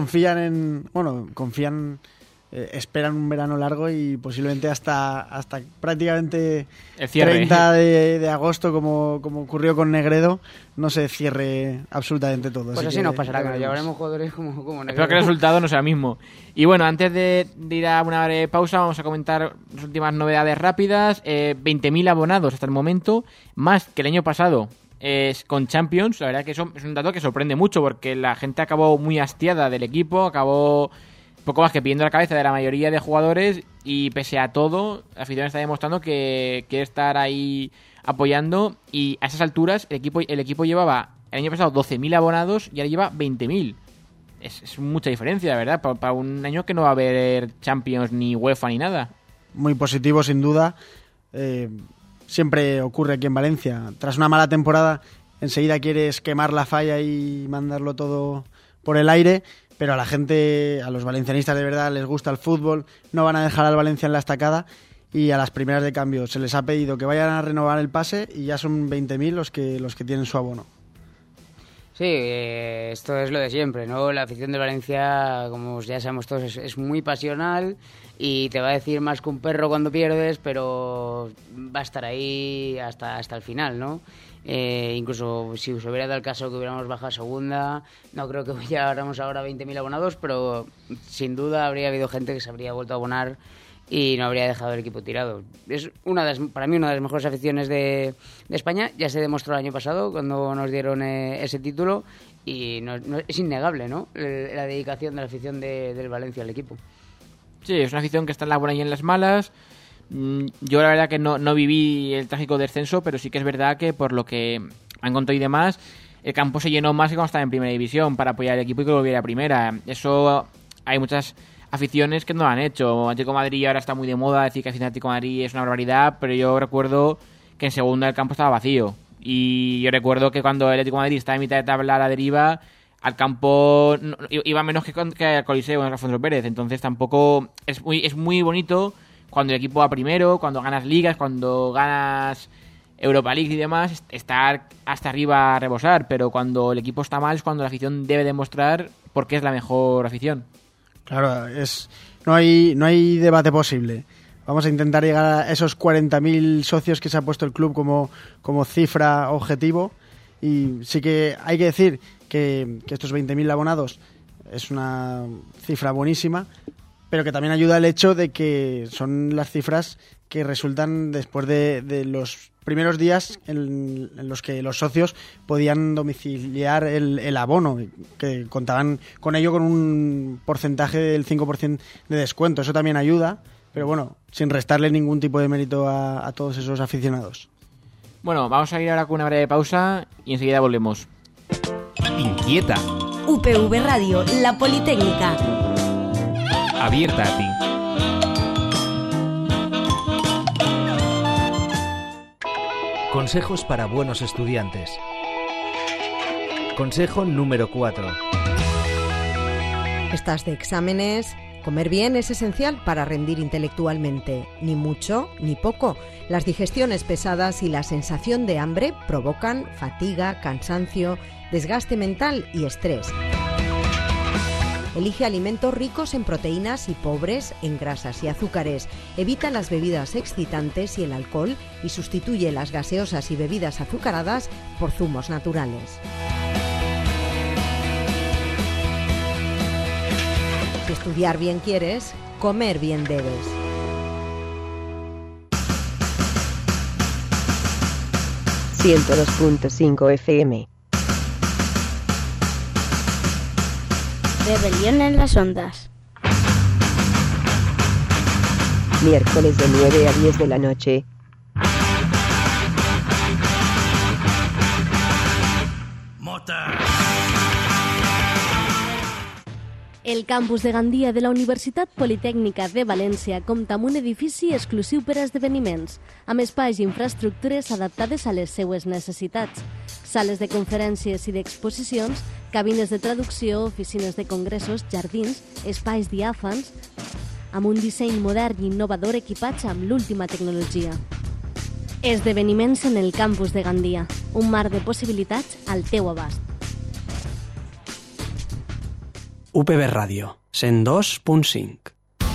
esperan un verano largo y posiblemente hasta prácticamente el cierre. 30 de agosto, como ocurrió con Negredo, no se cierre absolutamente todo. Pues así nos pasará, que nos llevaremos jugadores como Negredo. Espero que el resultado no sea el mismo. Y bueno, antes de ir a una breve pausa, vamos a comentar las últimas novedades rápidas. 20.000 abonados hasta el momento, más que el año pasado. Con Champions, la verdad que eso es un dato que sorprende mucho, porque la gente acabó muy hastiada del equipo, acabó poco más que pidiendo la cabeza de la mayoría de jugadores, y pese a todo, la afición está demostrando que quiere estar ahí apoyando, y a esas alturas el equipo llevaba el año pasado 12.000 abonados y ahora lleva 20.000. Es mucha diferencia, la verdad, para un año que no va a haber Champions ni UEFA ni nada. Muy positivo, sin duda. Siempre ocurre aquí en Valencia. Tras una mala temporada, enseguida quieres quemar la falla y mandarlo todo por el aire, pero a la gente, a los valencianistas de verdad, les gusta el fútbol, no van a dejar al Valencia en la estacada, y a las primeras de cambio se les ha pedido que vayan a renovar el pase y ya son 20.000 los que tienen su abono. Sí, esto es lo de siempre, ¿no? La afición de Valencia, como ya sabemos todos, es muy pasional y te va a decir más que un perro cuando pierdes, pero va a estar ahí hasta el final, ¿no? Incluso si se hubiera dado el caso que hubiéramos bajado a segunda, no creo que llegáramos ahora a 20.000 abonados, pero sin duda habría habido gente que se habría vuelto a abonar y no habría dejado el equipo tirado. Es para mí una de las mejores aficiones de España. Ya se demostró el año pasado cuando nos dieron ese título, y es innegable, ¿no? La dedicación de la afición del Valencia al equipo. Sí, es una afición que está en las buenas y en las malas. Yo la verdad que no viví el trágico descenso, pero sí que es verdad que por lo que han contado y demás, el campo se llenó más que cuando estaba en primera división para apoyar al equipo y que volviera a primera. Eso hay muchas aficiones que no lo han hecho. Atlético de Madrid ahora está muy de moda decir que afición a Atlético de Madrid es una barbaridad, pero yo recuerdo que en segunda el campo estaba vacío, y yo recuerdo que cuando el Atlético de Madrid estaba en mitad de tabla a la deriva, al campo iba menos que al Coliseo en Alfonso Pérez. Entonces tampoco es muy bonito cuando el equipo va primero, cuando ganas ligas, cuando ganas Europa League y demás, estar hasta arriba a rebosar, pero cuando el equipo está mal es cuando la afición debe demostrar por qué es la mejor afición. Claro, no hay debate posible. Vamos a intentar llegar a esos 40.000 socios que se ha puesto el club como cifra objetivo, y sí que hay que decir que estos 20.000 abonados es una cifra buenísima, pero que también ayuda el hecho de que son las cifras que resultan después de los primeros días en los que los socios podían domiciliar el abono, que contaban con ello con un porcentaje del 5% de descuento. Eso también ayuda, pero bueno, sin restarle ningún tipo de mérito a todos esos aficionados. Bueno, vamos a ir ahora con una breve pausa y enseguida volvemos. Inquieta. UPV Radio, La Politécnica. Abierta a ti. Consejos para buenos estudiantes. Consejo número 4. ¿Estás de exámenes? Comer bien es esencial para rendir intelectualmente. Ni mucho ni poco. Las digestiones pesadas y la sensación de hambre provocan fatiga, cansancio, desgaste mental y estrés. Elige alimentos ricos en proteínas y pobres en grasas y azúcares. Evita las bebidas excitantes y el alcohol y sustituye las gaseosas y bebidas azucaradas por zumos naturales. Si estudiar bien quieres, comer bien debes. ...102.5 FM. Rebelión en las ondas. Miércoles de 9 a 10 de la noche. El campus de Gandia de la Universitat Politècnica de València compta amb un edifici exclusiu per a esdeveniments, amb espais i infraestructures adaptades a les seues necessitats. Sales de conferències i d'exposicions, cabines de traducció, oficines de congressos, jardins, espais diàfans, amb un disseny modern i innovador equipats amb l'última tecnologia. Esdeveniments en el campus de Gandia, un mar de possibilitats al teu abast. UPB Radio, 102.5.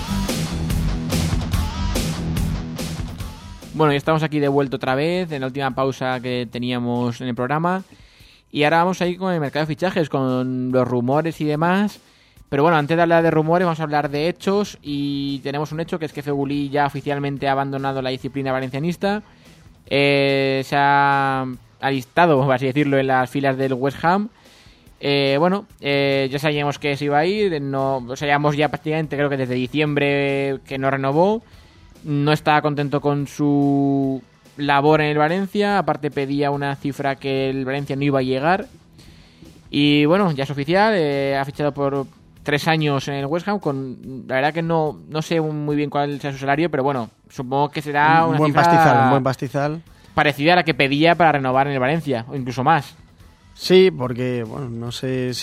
Bueno, ya estamos aquí de vuelta otra vez, en la última pausa que teníamos en el programa. Y ahora vamos a ir con el mercado de fichajes, con los rumores y demás. Pero bueno, antes de hablar de rumores, vamos a hablar de hechos. Y tenemos un hecho, que es que Fegulí ya oficialmente ha abandonado la disciplina valencianista. Se ha alistado, por así decirlo, en las filas del West Ham. Ya sabíamos que se iba a ir, sabíamos ya prácticamente, creo que desde diciembre, que no renovó, no estaba contento con su labor en el Valencia, aparte pedía una cifra que el Valencia no iba a llegar, y bueno, ya es oficial, ha fichado por 3 años en el West Ham, la verdad que no sé muy bien cuál sea su salario, pero bueno, supongo que será una cifra un buen pastizal, parecida a la que pedía para renovar en el Valencia, o incluso más. Sí, porque, bueno, no sé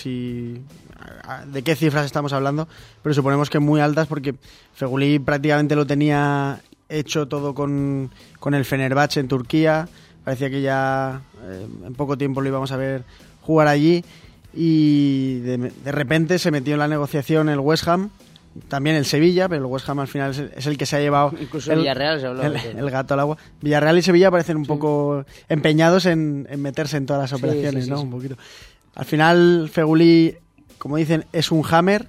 de qué cifras estamos hablando, pero suponemos que muy altas, porque Fegulí prácticamente lo tenía hecho todo con el Fenerbahce en Turquía. Parecía que ya en poco tiempo lo íbamos a ver jugar allí, y de repente se metió en la negociación el West Ham, también el Sevilla, pero el West Ham al final es el que se ha llevado incluso Villarreal se habló el gato al agua. Villarreal y Sevilla parecen un poco empeñados en meterse en todas las operaciones, ¿no? Un poquito. Al final Fegulí, como dicen, es un hammer,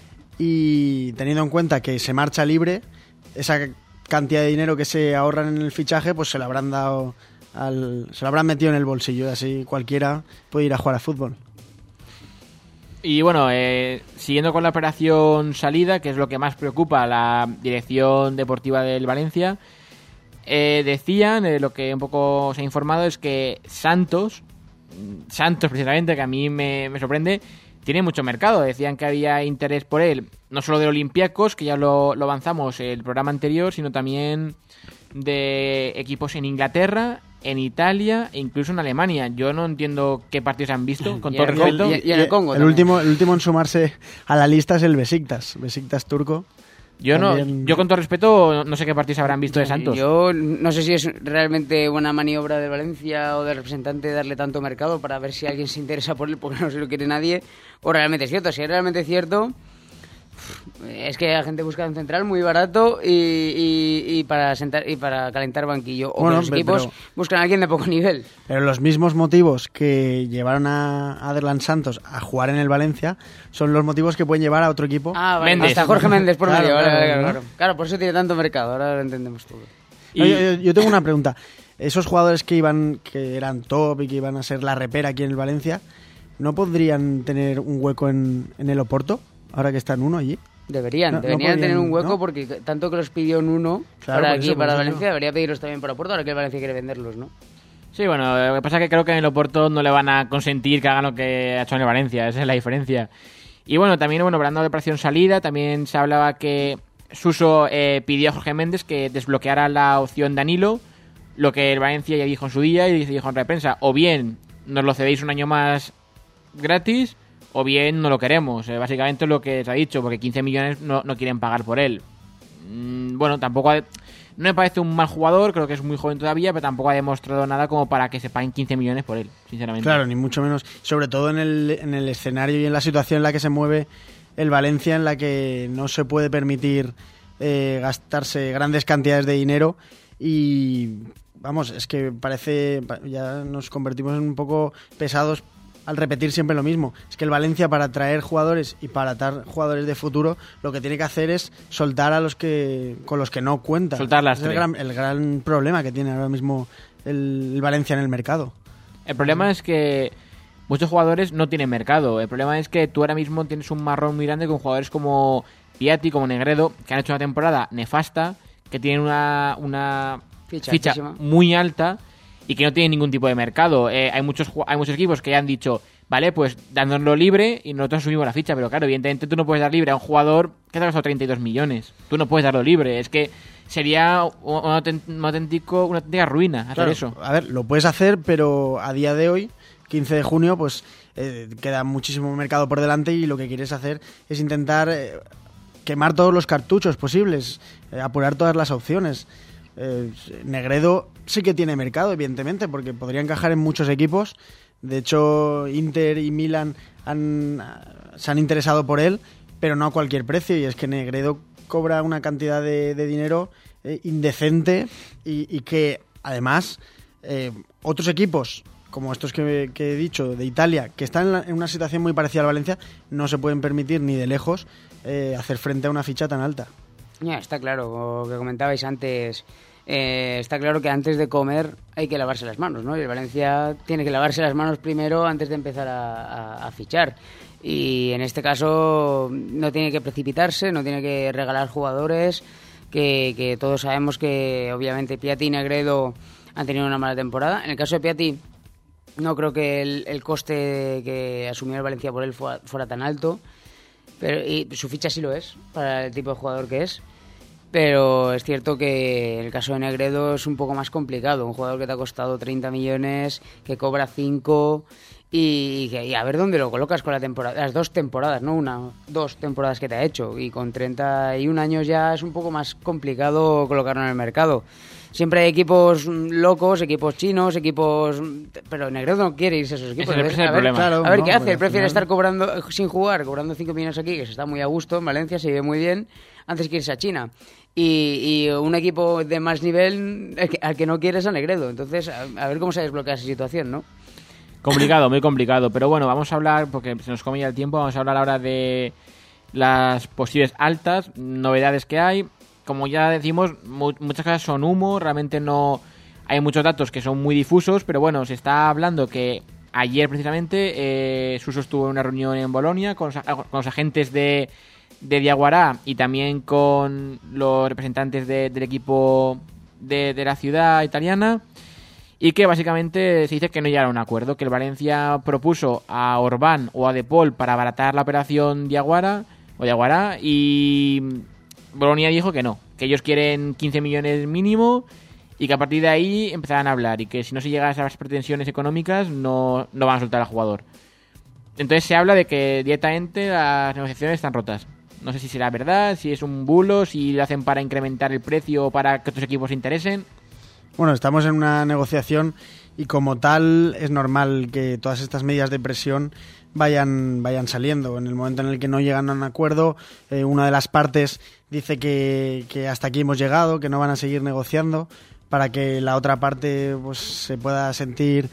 y teniendo en cuenta que se marcha libre, esa cantidad de dinero que se ahorran en el fichaje, pues se lo habrán dado se lo habrán metido en el bolsillo, y así cualquiera puede ir a jugar a fútbol. Y bueno, siguiendo con la operación salida, que es lo que más preocupa a la dirección deportiva del Valencia, decían, lo que un poco se ha informado es que Santos precisamente, que a mí me sorprende, tiene mucho mercado. Decían que había interés por él, no solo de Olympiacos, que ya lo avanzamos el programa anterior, sino también de equipos en Inglaterra, en Italia e incluso en Alemania. Yo no entiendo qué partidos han visto, con todo respeto. Y en el Congo el último en sumarse a la lista es el Besiktas turco. Yo con todo respeto no sé qué partidos habrán visto de Santos. Yo no sé si es realmente buena maniobra de Valencia o del representante darle tanto mercado para ver si alguien se interesa por él, porque no se lo quiere nadie, o realmente es cierto. Si es realmente cierto, es que la gente busca un central muy barato y para calentar banquillo, o los equipos buscan a alguien de poco nivel. Pero los mismos motivos que llevaron a Aderlan Santos a jugar en el Valencia son los motivos que pueden llevar a otro equipo. Vale, hasta Jorge Méndez por medio. Claro, por eso tiene tanto mercado, ahora lo entendemos todo. Yo tengo una pregunta. Esos jugadores que eran top y que iban a ser la repera aquí en el Valencia, ¿no podrían tener un hueco en el Oporto? Ahora que está en uno allí. Deberían tener un hueco, ¿no? Porque tanto que los pidió en uno, claro, para aquí, para Valencia, debería pedirlos también para Oporto, ahora que el Valencia quiere venderlos, ¿no? Sí, bueno, lo que pasa es que creo que en el Oporto no le van a consentir que hagan lo que ha hecho en el Valencia, esa es la diferencia. Y bueno, también, hablando de operación salida, también se hablaba que Suso pidió a Jorge Méndez que desbloqueara la opción Danilo, lo que el Valencia ya dijo en su día y dijo en prensa, o bien nos lo cedéis un año más gratis, o bien no lo queremos. Básicamente es lo que se ha dicho, porque 15 millones no quieren pagar por él. Bueno, tampoco no me parece un mal jugador, creo que es muy joven todavía, pero tampoco ha demostrado nada como para que se paguen 15 millones por él, sinceramente. Claro, ni mucho menos. Sobre todo en el escenario y en la situación en la que se mueve el Valencia, en la que no se puede permitir gastarse grandes cantidades de dinero. Y vamos, es que parece, ya nos convertimos en un poco pesados al repetir siempre lo mismo. Es que el Valencia, para atraer jugadores y para atraer jugadores de futuro, lo que tiene que hacer es soltar a los que con los que no cuenta. Soltar las es el gran problema que tiene ahora mismo el Valencia en el mercado. El problema es que muchos jugadores no tienen mercado. El problema es que tú ahora mismo tienes un marrón muy grande con jugadores como Piatti, como Negredo, que han hecho una temporada nefasta, que tienen una ficha muy alta y que no tienen ningún tipo de mercado. Hay muchos equipos que ya han dicho, vale, pues dándonoslo libre y nosotros subimos la ficha, pero claro, evidentemente tú no puedes dar libre a un jugador que te ha costado 32 millones. Tú no puedes darlo libre. Es que sería una auténtica ruina hacer eso. A ver, lo puedes hacer, pero a día de hoy, 15 de junio, pues queda muchísimo mercado por delante y lo que quieres hacer es intentar quemar todos los cartuchos posibles, apurar todas las opciones. Negredo sí que tiene mercado, evidentemente, porque podría encajar en muchos equipos. De hecho, Inter y Milan se han interesado por él, pero no a cualquier precio, y es que Negredo cobra una cantidad de dinero indecente y que además otros equipos como estos que he dicho de Italia, que están en una situación muy parecida al Valencia, no se pueden permitir ni de lejos hacer frente a una ficha tan alta. Ya, está claro, lo que comentabais antes, está claro que antes de comer hay que lavarse las manos, ¿no? Y el Valencia tiene que lavarse las manos primero antes de empezar a fichar. Y en este caso no tiene que precipitarse, no tiene que regalar jugadores, que todos sabemos que obviamente Piatti y Negredo han tenido una mala temporada. En el caso de Piatti, no creo que el coste que asumió el Valencia por él fuera tan alto, pero y su ficha sí lo es, para el tipo de jugador que es. Pero es cierto que en el caso de Negredo es un poco más complicado. Un jugador que te ha costado 30 millones, que cobra 5 y a ver dónde lo colocas con las 2 temporadas, no 2 temporadas que te ha hecho. Y con 31 años ya es un poco más complicado colocarlo en el mercado. Siempre hay equipos locos, equipos chinos, pero Negredo no quiere irse a esos equipos. Ese es el problema. Claro, a ver, ¿qué hace? Él prefiere estar cobrando sin jugar, cobrando 5 millones aquí, que se está muy a gusto en Valencia, se vive muy bien, antes que irse a China. Y un equipo de más nivel al que no quiere es a Negredo. Entonces, a ver cómo se desbloquea esa situación, ¿no? Complicado, muy complicado. Pero bueno, vamos a hablar, porque se nos come ya el tiempo, vamos a hablar ahora de las posibles altas, novedades que hay. Como ya decimos, muchas cosas son humo, realmente no hay muchos datos que son muy difusos, pero bueno, se está hablando que ayer precisamente Suso estuvo en una reunión en Bolonia con los agentes de Diaguará y también con los representantes del equipo de la ciudad italiana, y que básicamente se dice que no llegaron a un acuerdo, que el Valencia propuso a Orbán o a De Paul para abaratar la operación Diaguará y Bolonia dijo que no, que ellos quieren 15 millones mínimo y que a partir de ahí empezarán a hablar y que si no se llega a esas pretensiones económicas no van a soltar al jugador. Entonces se habla de que directamente las negociaciones están rotas. No sé si será verdad, si es un bulo, si lo hacen para incrementar el precio o para que otros equipos se interesen. Bueno, estamos en una negociación y como tal es normal que todas estas medidas de presión vayan saliendo. En el momento en el que no llegan a un acuerdo, una de las partes dice que hasta aquí hemos llegado, que no van a seguir negociando, para que la otra parte pues se pueda sentir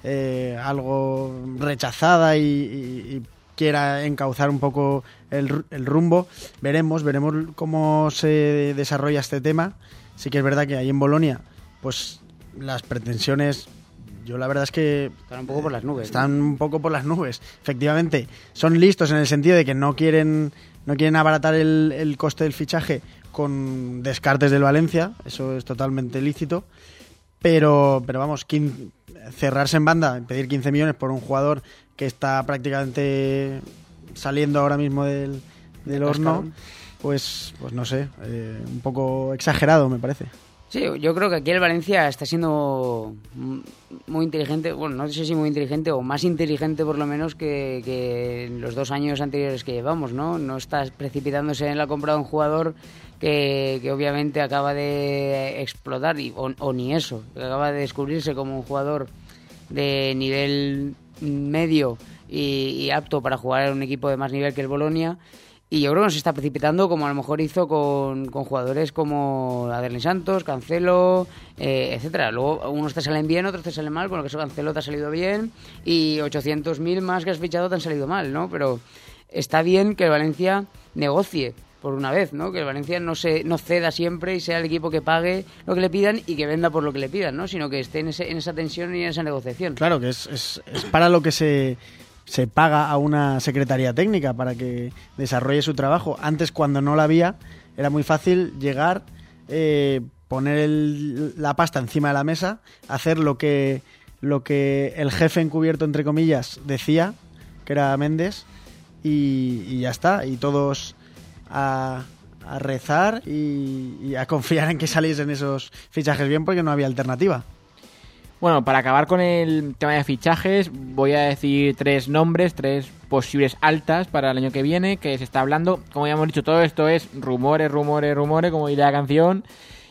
algo rechazada y quiera encauzar un poco el rumbo. Veremos cómo se desarrolla este tema. Sí que es verdad que ahí en Bolonia pues las pretensiones, yo la verdad es que están un poco por las nubes. Están un poco por las nubes. Efectivamente, son listos en el sentido de que no quieren abaratar el coste del fichaje con descartes del Valencia, eso es totalmente lícito, pero vamos, cerrarse en banda, pedir 15 millones por un jugador que está prácticamente saliendo ahora mismo del horno, pues no sé, un poco exagerado me parece. Sí, yo creo que aquí el Valencia está siendo muy inteligente, bueno, no sé si muy inteligente o más inteligente por lo menos que en los 2 años anteriores que llevamos, ¿no? No está precipitándose en la compra de un jugador que obviamente acaba de explotar, o ni eso, que acaba de descubrirse como un jugador de nivel medio y apto para jugar en un equipo de más nivel que el Bolonia. Y yo creo que nos está precipitando como a lo mejor hizo con jugadores como Aderlin Santos, Cancelo, etcétera. Luego unos te salen bien, otros te salen mal. Con lo que eso Cancelo te ha salido bien y 800.000 más que has fichado te han salido mal, ¿no? Pero está bien que el Valencia negocie, por una vez, ¿no? Que el Valencia no ceda siempre y sea el equipo que pague lo que le pidan y que venda por lo que le pidan, ¿no? Sino que esté en esa tensión y en esa negociación. Claro, que es para lo que se paga a una secretaría técnica, para que desarrolle su trabajo. Antes, cuando no la había, era muy fácil llegar, poner la pasta encima de la mesa, hacer lo que el jefe encubierto, entre comillas, decía, que era Méndez, y ya está. Y todos a rezar y a confiar en que saliesen esos fichajes bien, porque no había alternativa. Bueno, para acabar con el tema de fichajes, voy a decir 3 nombres, 3 posibles altas para el año que viene, que se está hablando. Como ya hemos dicho, todo esto es rumores, como diría la canción,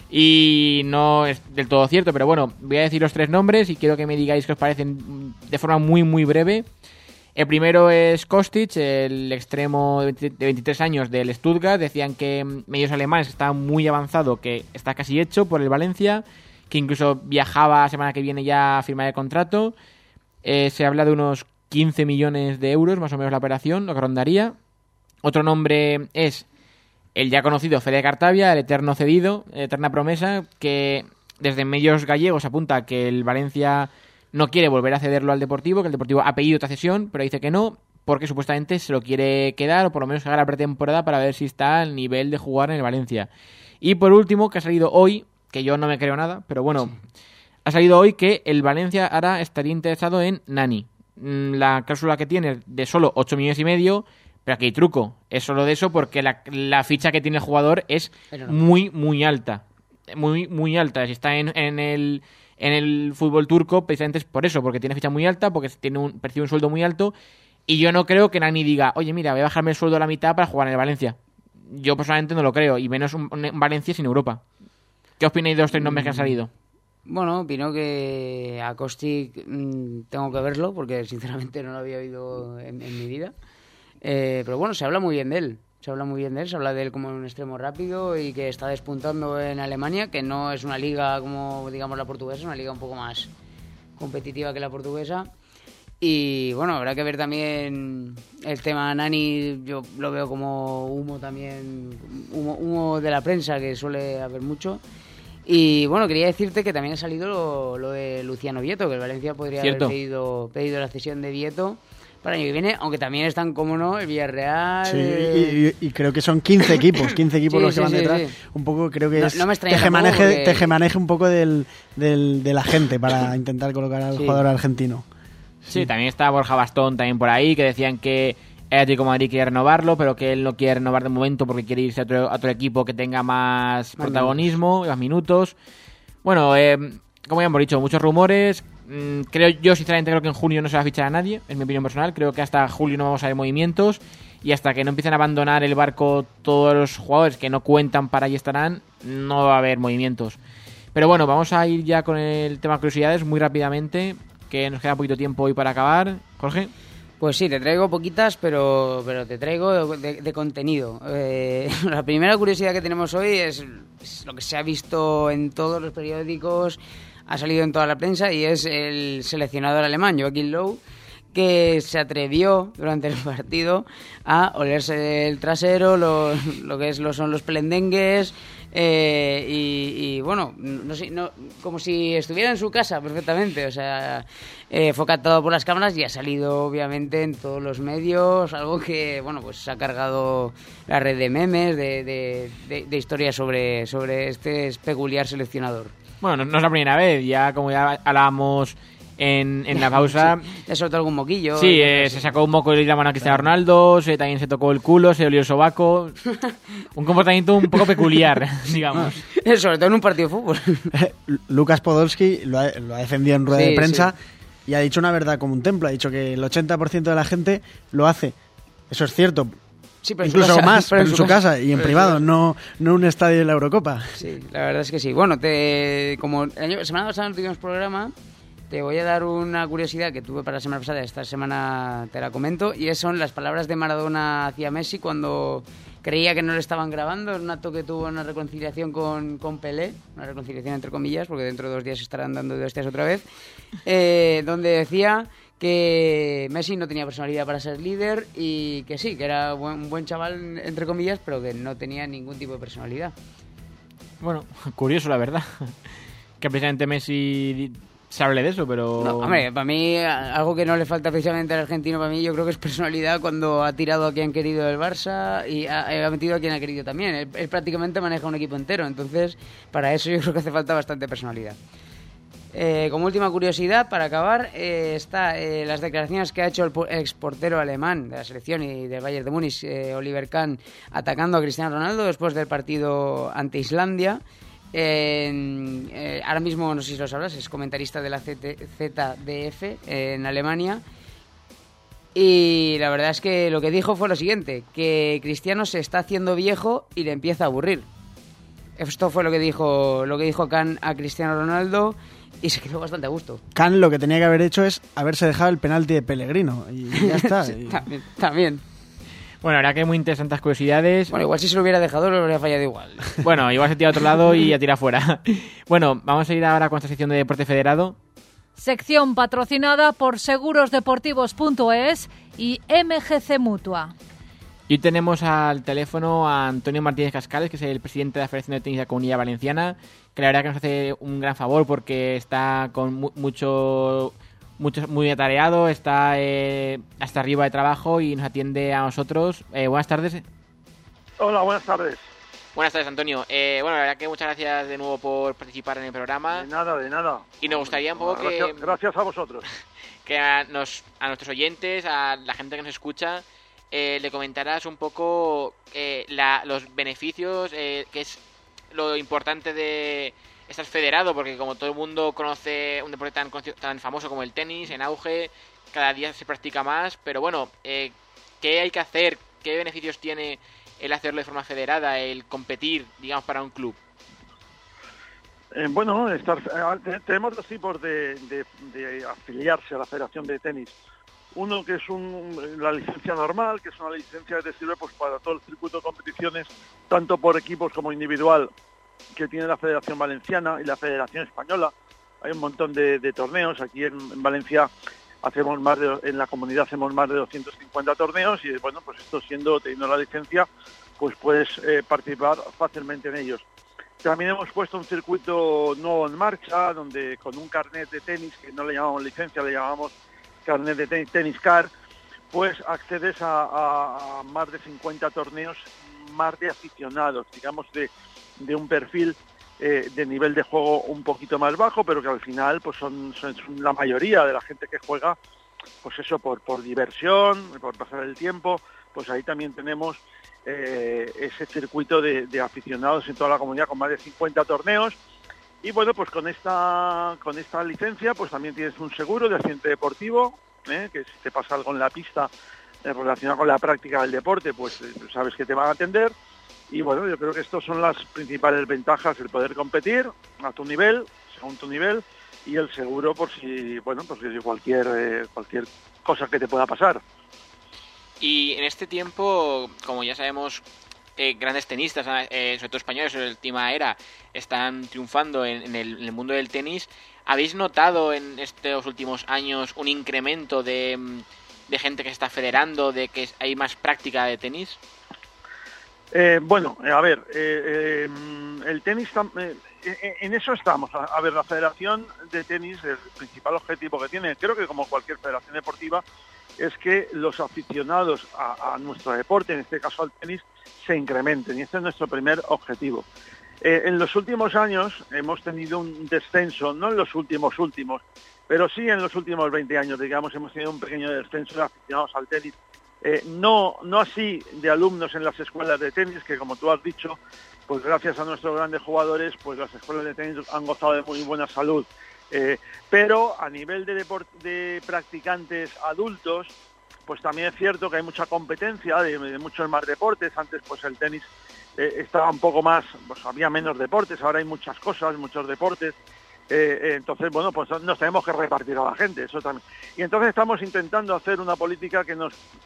y no es del todo cierto, pero bueno, voy a decir los 3 nombres y quiero que me digáis qué os parecen de forma muy, muy breve. El primero es Kostic, el extremo de 23 años del Stuttgart. Decían que medios alemanes que está muy avanzado, que está casi hecho por el Valencia, que incluso viajaba la semana que viene ya a firmar el contrato. Se habla de unos 15 millones de euros, más o menos la operación, lo que rondaría. Otro nombre es el ya conocido Fede Cartavia, el eterno cedido, eterna promesa, que desde medios gallegos apunta que el Valencia no quiere volver a cederlo al Deportivo, que el Deportivo ha pedido otra cesión, pero dice que no, porque supuestamente se lo quiere quedar, o por lo menos haga la pretemporada para ver si está al nivel de jugar en el Valencia. Y por último, que ha salido hoy, que yo no me creo nada, pero bueno, ha salido hoy que el Valencia ahora estaría interesado en Nani. La cláusula que tiene de solo 8 millones y medio, pero aquí hay truco. Es solo de eso porque la ficha que tiene el jugador es muy, muy alta. Muy, muy alta. Si está en el fútbol turco, precisamente es por eso, porque tiene ficha muy alta, porque percibe un sueldo muy alto, y yo no creo que Nani diga, oye, mira, voy a bajarme el sueldo a la mitad para jugar en el Valencia. Yo personalmente no lo creo, y menos un Valencia sin Europa. ¿Qué opináis de los 3 nombres que han salido? Bueno, opino que a Kostic tengo que verlo, porque sinceramente no lo había oído en mi vida. Pero bueno, se habla muy bien de él. Se habla de él como un extremo rápido y que está despuntando en Alemania, que no es una liga como, digamos, la portuguesa, es una liga un poco más competitiva que la portuguesa. Y bueno, habrá que ver también el tema Nani. Yo lo veo como humo también, humo de la prensa, que suele haber mucho. Y bueno, quería decirte que también ha salido lo de Luciano Vieto, que el Valencia podría haber pedido la cesión de Vieto para el año que viene, aunque también están, como no, el Villarreal. Sí, y creo que son 15 equipos los que van detrás. Sí. Un poco creo que no me tejemaneje un poco de la gente para intentar colocar al jugador argentino. Sí, también está Borja Bastón también por ahí, que decían que el Atlético de Madrid quiere renovarlo, pero que él no quiere renovar de momento porque quiere irse a otro equipo que tenga más protagonismo, más minutos. Bueno, como ya hemos dicho, muchos rumores. Yo sinceramente creo que en junio no se va a fichar a nadie, es mi opinión personal. Creo que hasta julio no vamos a ver movimientos, y hasta que no empiecen a abandonar el barco todos los jugadores que no cuentan para ahí estarán, no va a haber movimientos. Pero bueno, vamos a ir ya con el tema curiosidades muy rápidamente, que nos queda poquito tiempo hoy para acabar. Jorge. Pues sí, te traigo poquitas, pero te traigo de contenido. La primera curiosidad que tenemos hoy es lo que se ha visto en todos los periódicos, ha salido en toda la prensa, y es el seleccionador alemán, Joachim Löw, que se atrevió durante el partido a olerse el trasero, lo que son los pelendengues, y bueno, no sé, como si estuviera en su casa perfectamente. O sea, fue captado por las cámaras y ha salido obviamente en todos los medios, algo que, bueno, pues ha cargado la red de memes, de historias sobre este peculiar seleccionador. Bueno, no es la primera vez, ya como ya hablábamos en la pausa. Sí, le soltó algún moquillo. Sí, se sacó un moco de la mano a Cristiano Ronaldo, también se tocó el culo, se olió el sobaco. Un comportamiento un poco peculiar, digamos. Sobre todo en un partido de fútbol. Lucas Podolski lo ha defendido en rueda de prensa y ha dicho una verdad como un templo. Ha dicho que el 80% de la gente lo hace. Eso es cierto. Sí, pero incluso casa, más, pero en su casa y en privado, no un estadio de la Eurocopa. Sí, la verdad es que sí. Bueno, como semana pasada no tuvimos programa, te voy a dar una curiosidad que tuve para la semana pasada, esta semana te la comento, y son las palabras de Maradona hacia Messi cuando creía que no le estaban grabando, en un acto que tuvo una reconciliación con Pelé, una reconciliación entre comillas, porque dentro de 2 días estarán dando de hostias otra vez, donde decía que Messi no tenía personalidad para ser líder y que sí, que era un buen chaval, entre comillas, pero que no tenía ningún tipo de personalidad. Bueno, curioso la verdad, que precisamente Messi se hable de eso, pero... No, hombre, para mí, algo que no le falta precisamente al argentino, para mí yo creo que es personalidad cuando ha tirado a quien ha querido del Barça y ha metido a quien ha querido también. Él prácticamente maneja un equipo entero, entonces para eso yo creo que hace falta bastante personalidad. Como última curiosidad, para acabar, está las declaraciones que ha hecho el exportero alemán de la selección y del Bayern de Múnich, Oliver Kahn, atacando a Cristiano Ronaldo después del partido ante Islandia. Ahora mismo, no sé si lo sabrás, es comentarista de la ZDF en Alemania. Y la verdad es que lo que dijo fue lo siguiente, que Cristiano se está haciendo viejo y le empieza a aburrir. Esto fue lo que dijo Kahn a Cristiano Ronaldo y se quedó bastante a gusto. Kahn lo que tenía que haber hecho es haberse dejado el penalti de Pellegrino y ya está. Sí, también. Bueno, la verdad que hay muy interesantes curiosidades. Bueno, igual si se lo hubiera dejado, lo habría fallado igual. Bueno, igual se tira a otro lado y a tirar fuera. Bueno, vamos a ir ahora con esta sección de Deporte Federado. Sección patrocinada por segurosdeportivos.es y MGC Mutua. Y hoy tenemos al teléfono a Antonio Martínez Cascales, que es el presidente de la Federación de Tenis de la Comunidad Valenciana, que la verdad que nos hace un gran favor porque está con muy atareado, está hasta arriba de trabajo y nos atiende a nosotros. Buenas tardes. Hola, buenas tardes. Buenas tardes, Antonio. Bueno, la verdad que muchas gracias de nuevo por participar en el programa. De nada. Y nos gustaría un poco Gracias a vosotros. Que a nuestros oyentes, a la gente que nos escucha, le comentarás un poco los beneficios, que es lo importante de estar federado, porque como todo el mundo conoce un deporte tan famoso como el tenis, en auge, cada día se practica más, pero bueno, ¿qué hay que hacer? ¿Qué beneficios tiene el hacerlo de forma federada, el competir, digamos, para un club? Bueno, tenemos dos tipos de afiliarse a la Federación de Tenis. Uno que es la licencia normal, que es una licencia que te sirve pues para todo el circuito de competiciones, tanto por equipos como individual, que tiene la Federación Valenciana y la Federación Española. Hay un montón de torneos. Aquí en Valencia en la comunidad hacemos más de 250 torneos y bueno, pues esto teniendo la licencia, pues puedes participar fácilmente en ellos. También hemos puesto un circuito nuevo en marcha, donde con un carnet de tenis, que no le llamamos licencia, le llamamos carnet de tenis car, pues accedes a más de 50 torneos, más de aficionados, digamos de un perfil de nivel de juego un poquito más bajo, pero que al final pues son la mayoría de la gente que juega, pues eso, por diversión, por pasar el tiempo. Pues ahí también tenemos ese circuito de aficionados en toda la comunidad con más de 50 torneos. Y bueno, pues con esta licencia pues también tienes un seguro de accidente deportivo, que si te pasa algo en la pista relacionado con la práctica del deporte, pues sabes que te van a atender. Y bueno, yo creo que estas son las principales ventajas, el poder competir a tu nivel, según tu nivel, y el seguro por si cualquier cosa que te pueda pasar. Y en este tiempo, como ya sabemos, grandes tenistas, sobre todo españoles, sobre el última era, están triunfando en el mundo del tenis. ¿Habéis notado en estos últimos años un incremento de gente que se está federando, de que hay más práctica de tenis? Bueno, a ver, el tenis, en eso estamos. A ver, la Federación de Tenis, el principal objetivo que tiene, creo que como cualquier federación deportiva, es que los aficionados a nuestro deporte, en este caso al tenis, se incrementen. Y este es nuestro primer objetivo. En los últimos años hemos tenido un descenso, no en los últimos, pero sí en los últimos 20 años, digamos, hemos tenido un pequeño descenso de aficionados al tenis. No así de alumnos en las escuelas de tenis, que como tú has dicho, pues gracias a nuestros grandes jugadores, pues las escuelas de tenis han gozado de muy buena salud. Pero a nivel de practicantes adultos, pues también es cierto que hay mucha competencia de muchos más deportes. Antes pues el tenis estaba un poco más, pues había menos deportes, ahora hay muchas cosas, muchos deportes. Entonces, bueno, pues nos tenemos que repartir a la gente, eso también. Y entonces estamos intentando hacer una política que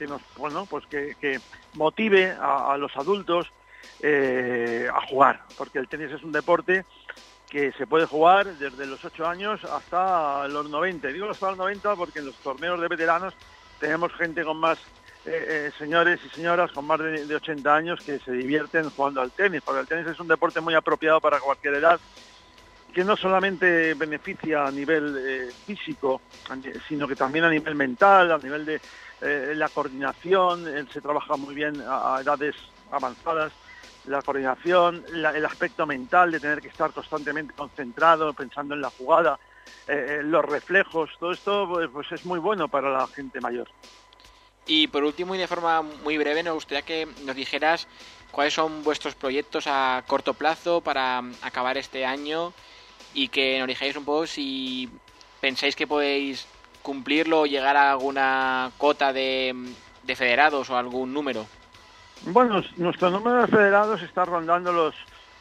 motive a los adultos a jugar, porque el tenis es un deporte que se puede jugar desde los 8 años hasta los 90. Digo hasta los 90 porque en los torneos de veteranos tenemos gente con más señores y señoras con más de 80 años que se divierten jugando al tenis, porque el tenis es un deporte muy apropiado para cualquier edad, que no solamente beneficia a nivel físico, sino que también a nivel mental, a nivel de la coordinación. Se trabaja muy bien a edades avanzadas, la coordinación, el aspecto mental de tener que estar constantemente concentrado, pensando en la jugada, los reflejos, todo esto pues es muy bueno para la gente mayor. Y por último, y de forma muy breve, nos gustaría que nos dijeras cuáles son vuestros proyectos a corto plazo para acabar este año y que nos dijáis un poco si pensáis que podéis cumplirlo o llegar a alguna cota de federados o algún número. Bueno, nuestro número de federados está rondando los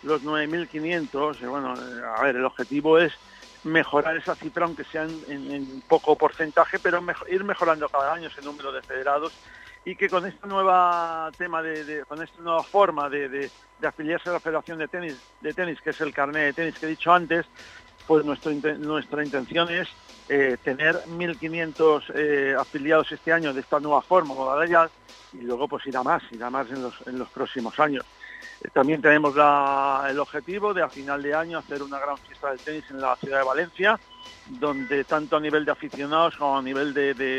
9.500. Bueno, a ver, el objetivo es mejorar esa cifra, aunque sea en poco porcentaje, pero ir mejorando cada año ese número de federados, y que con esta nueva con esta nueva forma de afiliarse a la Federación de Tenis, que es el carnet de tenis que he dicho antes, pues nuestra intención es tener 1.500 afiliados este año de esta nueva forma, modalidad, y luego pues irá más en los próximos años. También tenemos el objetivo de a final de año hacer una gran fiesta del tenis en la ciudad de Valencia, donde tanto a nivel de aficionados como a nivel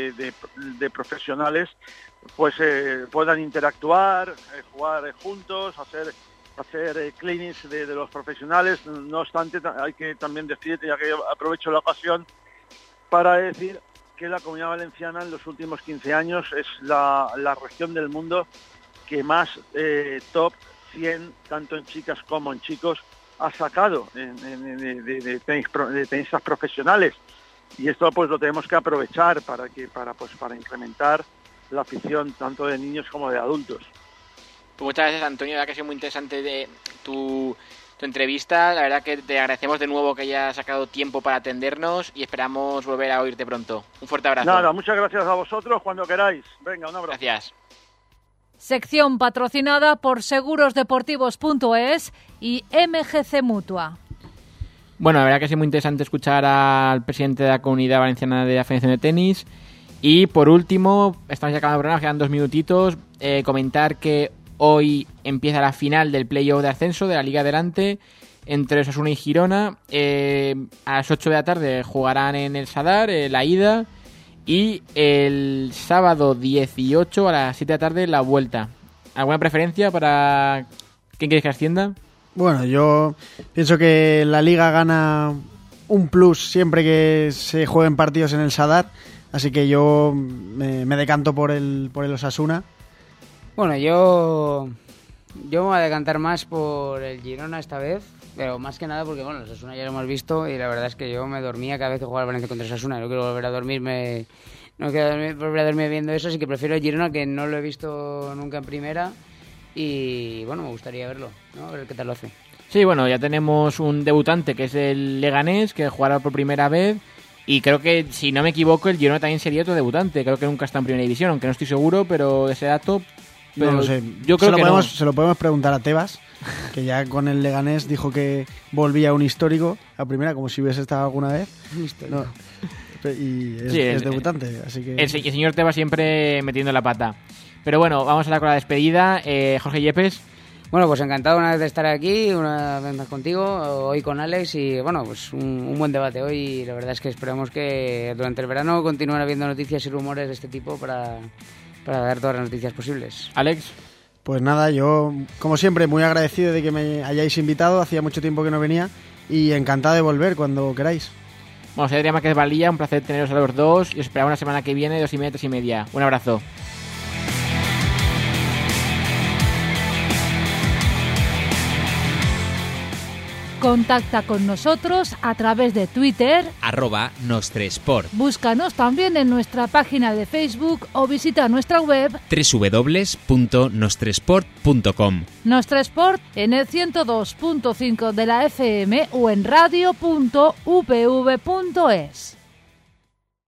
de profesionales pues puedan interactuar, jugar juntos, hacer clinics de los profesionales. No obstante, hay que también decir, ya que aprovecho la ocasión para decir que la Comunidad Valenciana en los últimos 15 años es la región del mundo que más top 100, tanto en chicas como en chicos, ha sacado de tenistas profesionales, y esto pues lo tenemos que aprovechar para incrementar la afición tanto de niños como de adultos. Pues muchas gracias, Antonio, la verdad que ha sido muy interesante de tu entrevista. La verdad que te agradecemos de nuevo que hayas sacado tiempo para atendernos y esperamos volver a oírte pronto. Un fuerte abrazo. Nada, muchas gracias a vosotros, cuando queráis. Venga, un abrazo. Gracias. Sección patrocinada por segurosdeportivos.es y MGC Mutua. Bueno, la verdad que ha sido muy interesante escuchar al presidente de la Comunidad Valenciana de la Federación de Tenis. Y por último, estamos ya acabando el programa, quedan 2 minutitos. Comentar que hoy empieza la final del playoff de ascenso de la Liga Adelante entre Osasuna y Girona. A las 8 de la tarde jugarán en el Sadar, la ida. Y el sábado 18 a las 7 de la tarde la vuelta. ¿Alguna preferencia para quién quieres que ascienda? Bueno, yo pienso que la Liga gana un plus siempre que se jueguen partidos en el Sadar, así que yo me decanto por el Osasuna. Bueno, yo me voy a decantar más por el Girona esta vez, pero más que nada porque, bueno, el Osasuna ya lo hemos visto y la verdad es que yo me dormía cada vez que jugaba el Valencia contra el Osasuna. No quiero volver a dormirme viendo eso, así que prefiero el Girona, que no lo he visto nunca en primera, y bueno, me gustaría verlo, ¿no? A ver qué tal lo hace. Sí, bueno, ya tenemos un debutante que es el Leganés, que jugará por primera vez, y creo que, si no me equivoco, el Girona también sería otro debutante. Creo que nunca está en primera división, aunque no estoy seguro, pero ese dato... Pero no lo sé. Yo creo que se lo podemos preguntar a Tebas, que ya con el Leganés dijo que volvía un histórico a primera, como si hubiese estado alguna vez. No. Y es debutante, así que... El señor Tebas siempre metiendo la pata. Pero bueno, vamos a con la despedida. Jorge Yepes. Bueno, pues encantado una vez de estar aquí, una vez más contigo, hoy con Alex, y bueno, pues un buen debate hoy, y la verdad es que esperamos que durante el verano continúen habiendo noticias y rumores de este tipo para dar todas las noticias posibles. Alex. Pues nada, yo como siempre muy agradecido de que me hayáis invitado, hacía mucho tiempo que no venía, y encantado de volver cuando queráis. Bueno, soy Adrián Márquez Valía, un placer teneros a los dos, y os esperamos la semana que viene, 2:30, 3:30. Un abrazo. Contacta con nosotros a través de Twitter @Nostresport. Búscanos también en nuestra página de Facebook o visita nuestra web www.nostresport.com. Nostresport en el 102.5 de la FM o en radio.upv.es.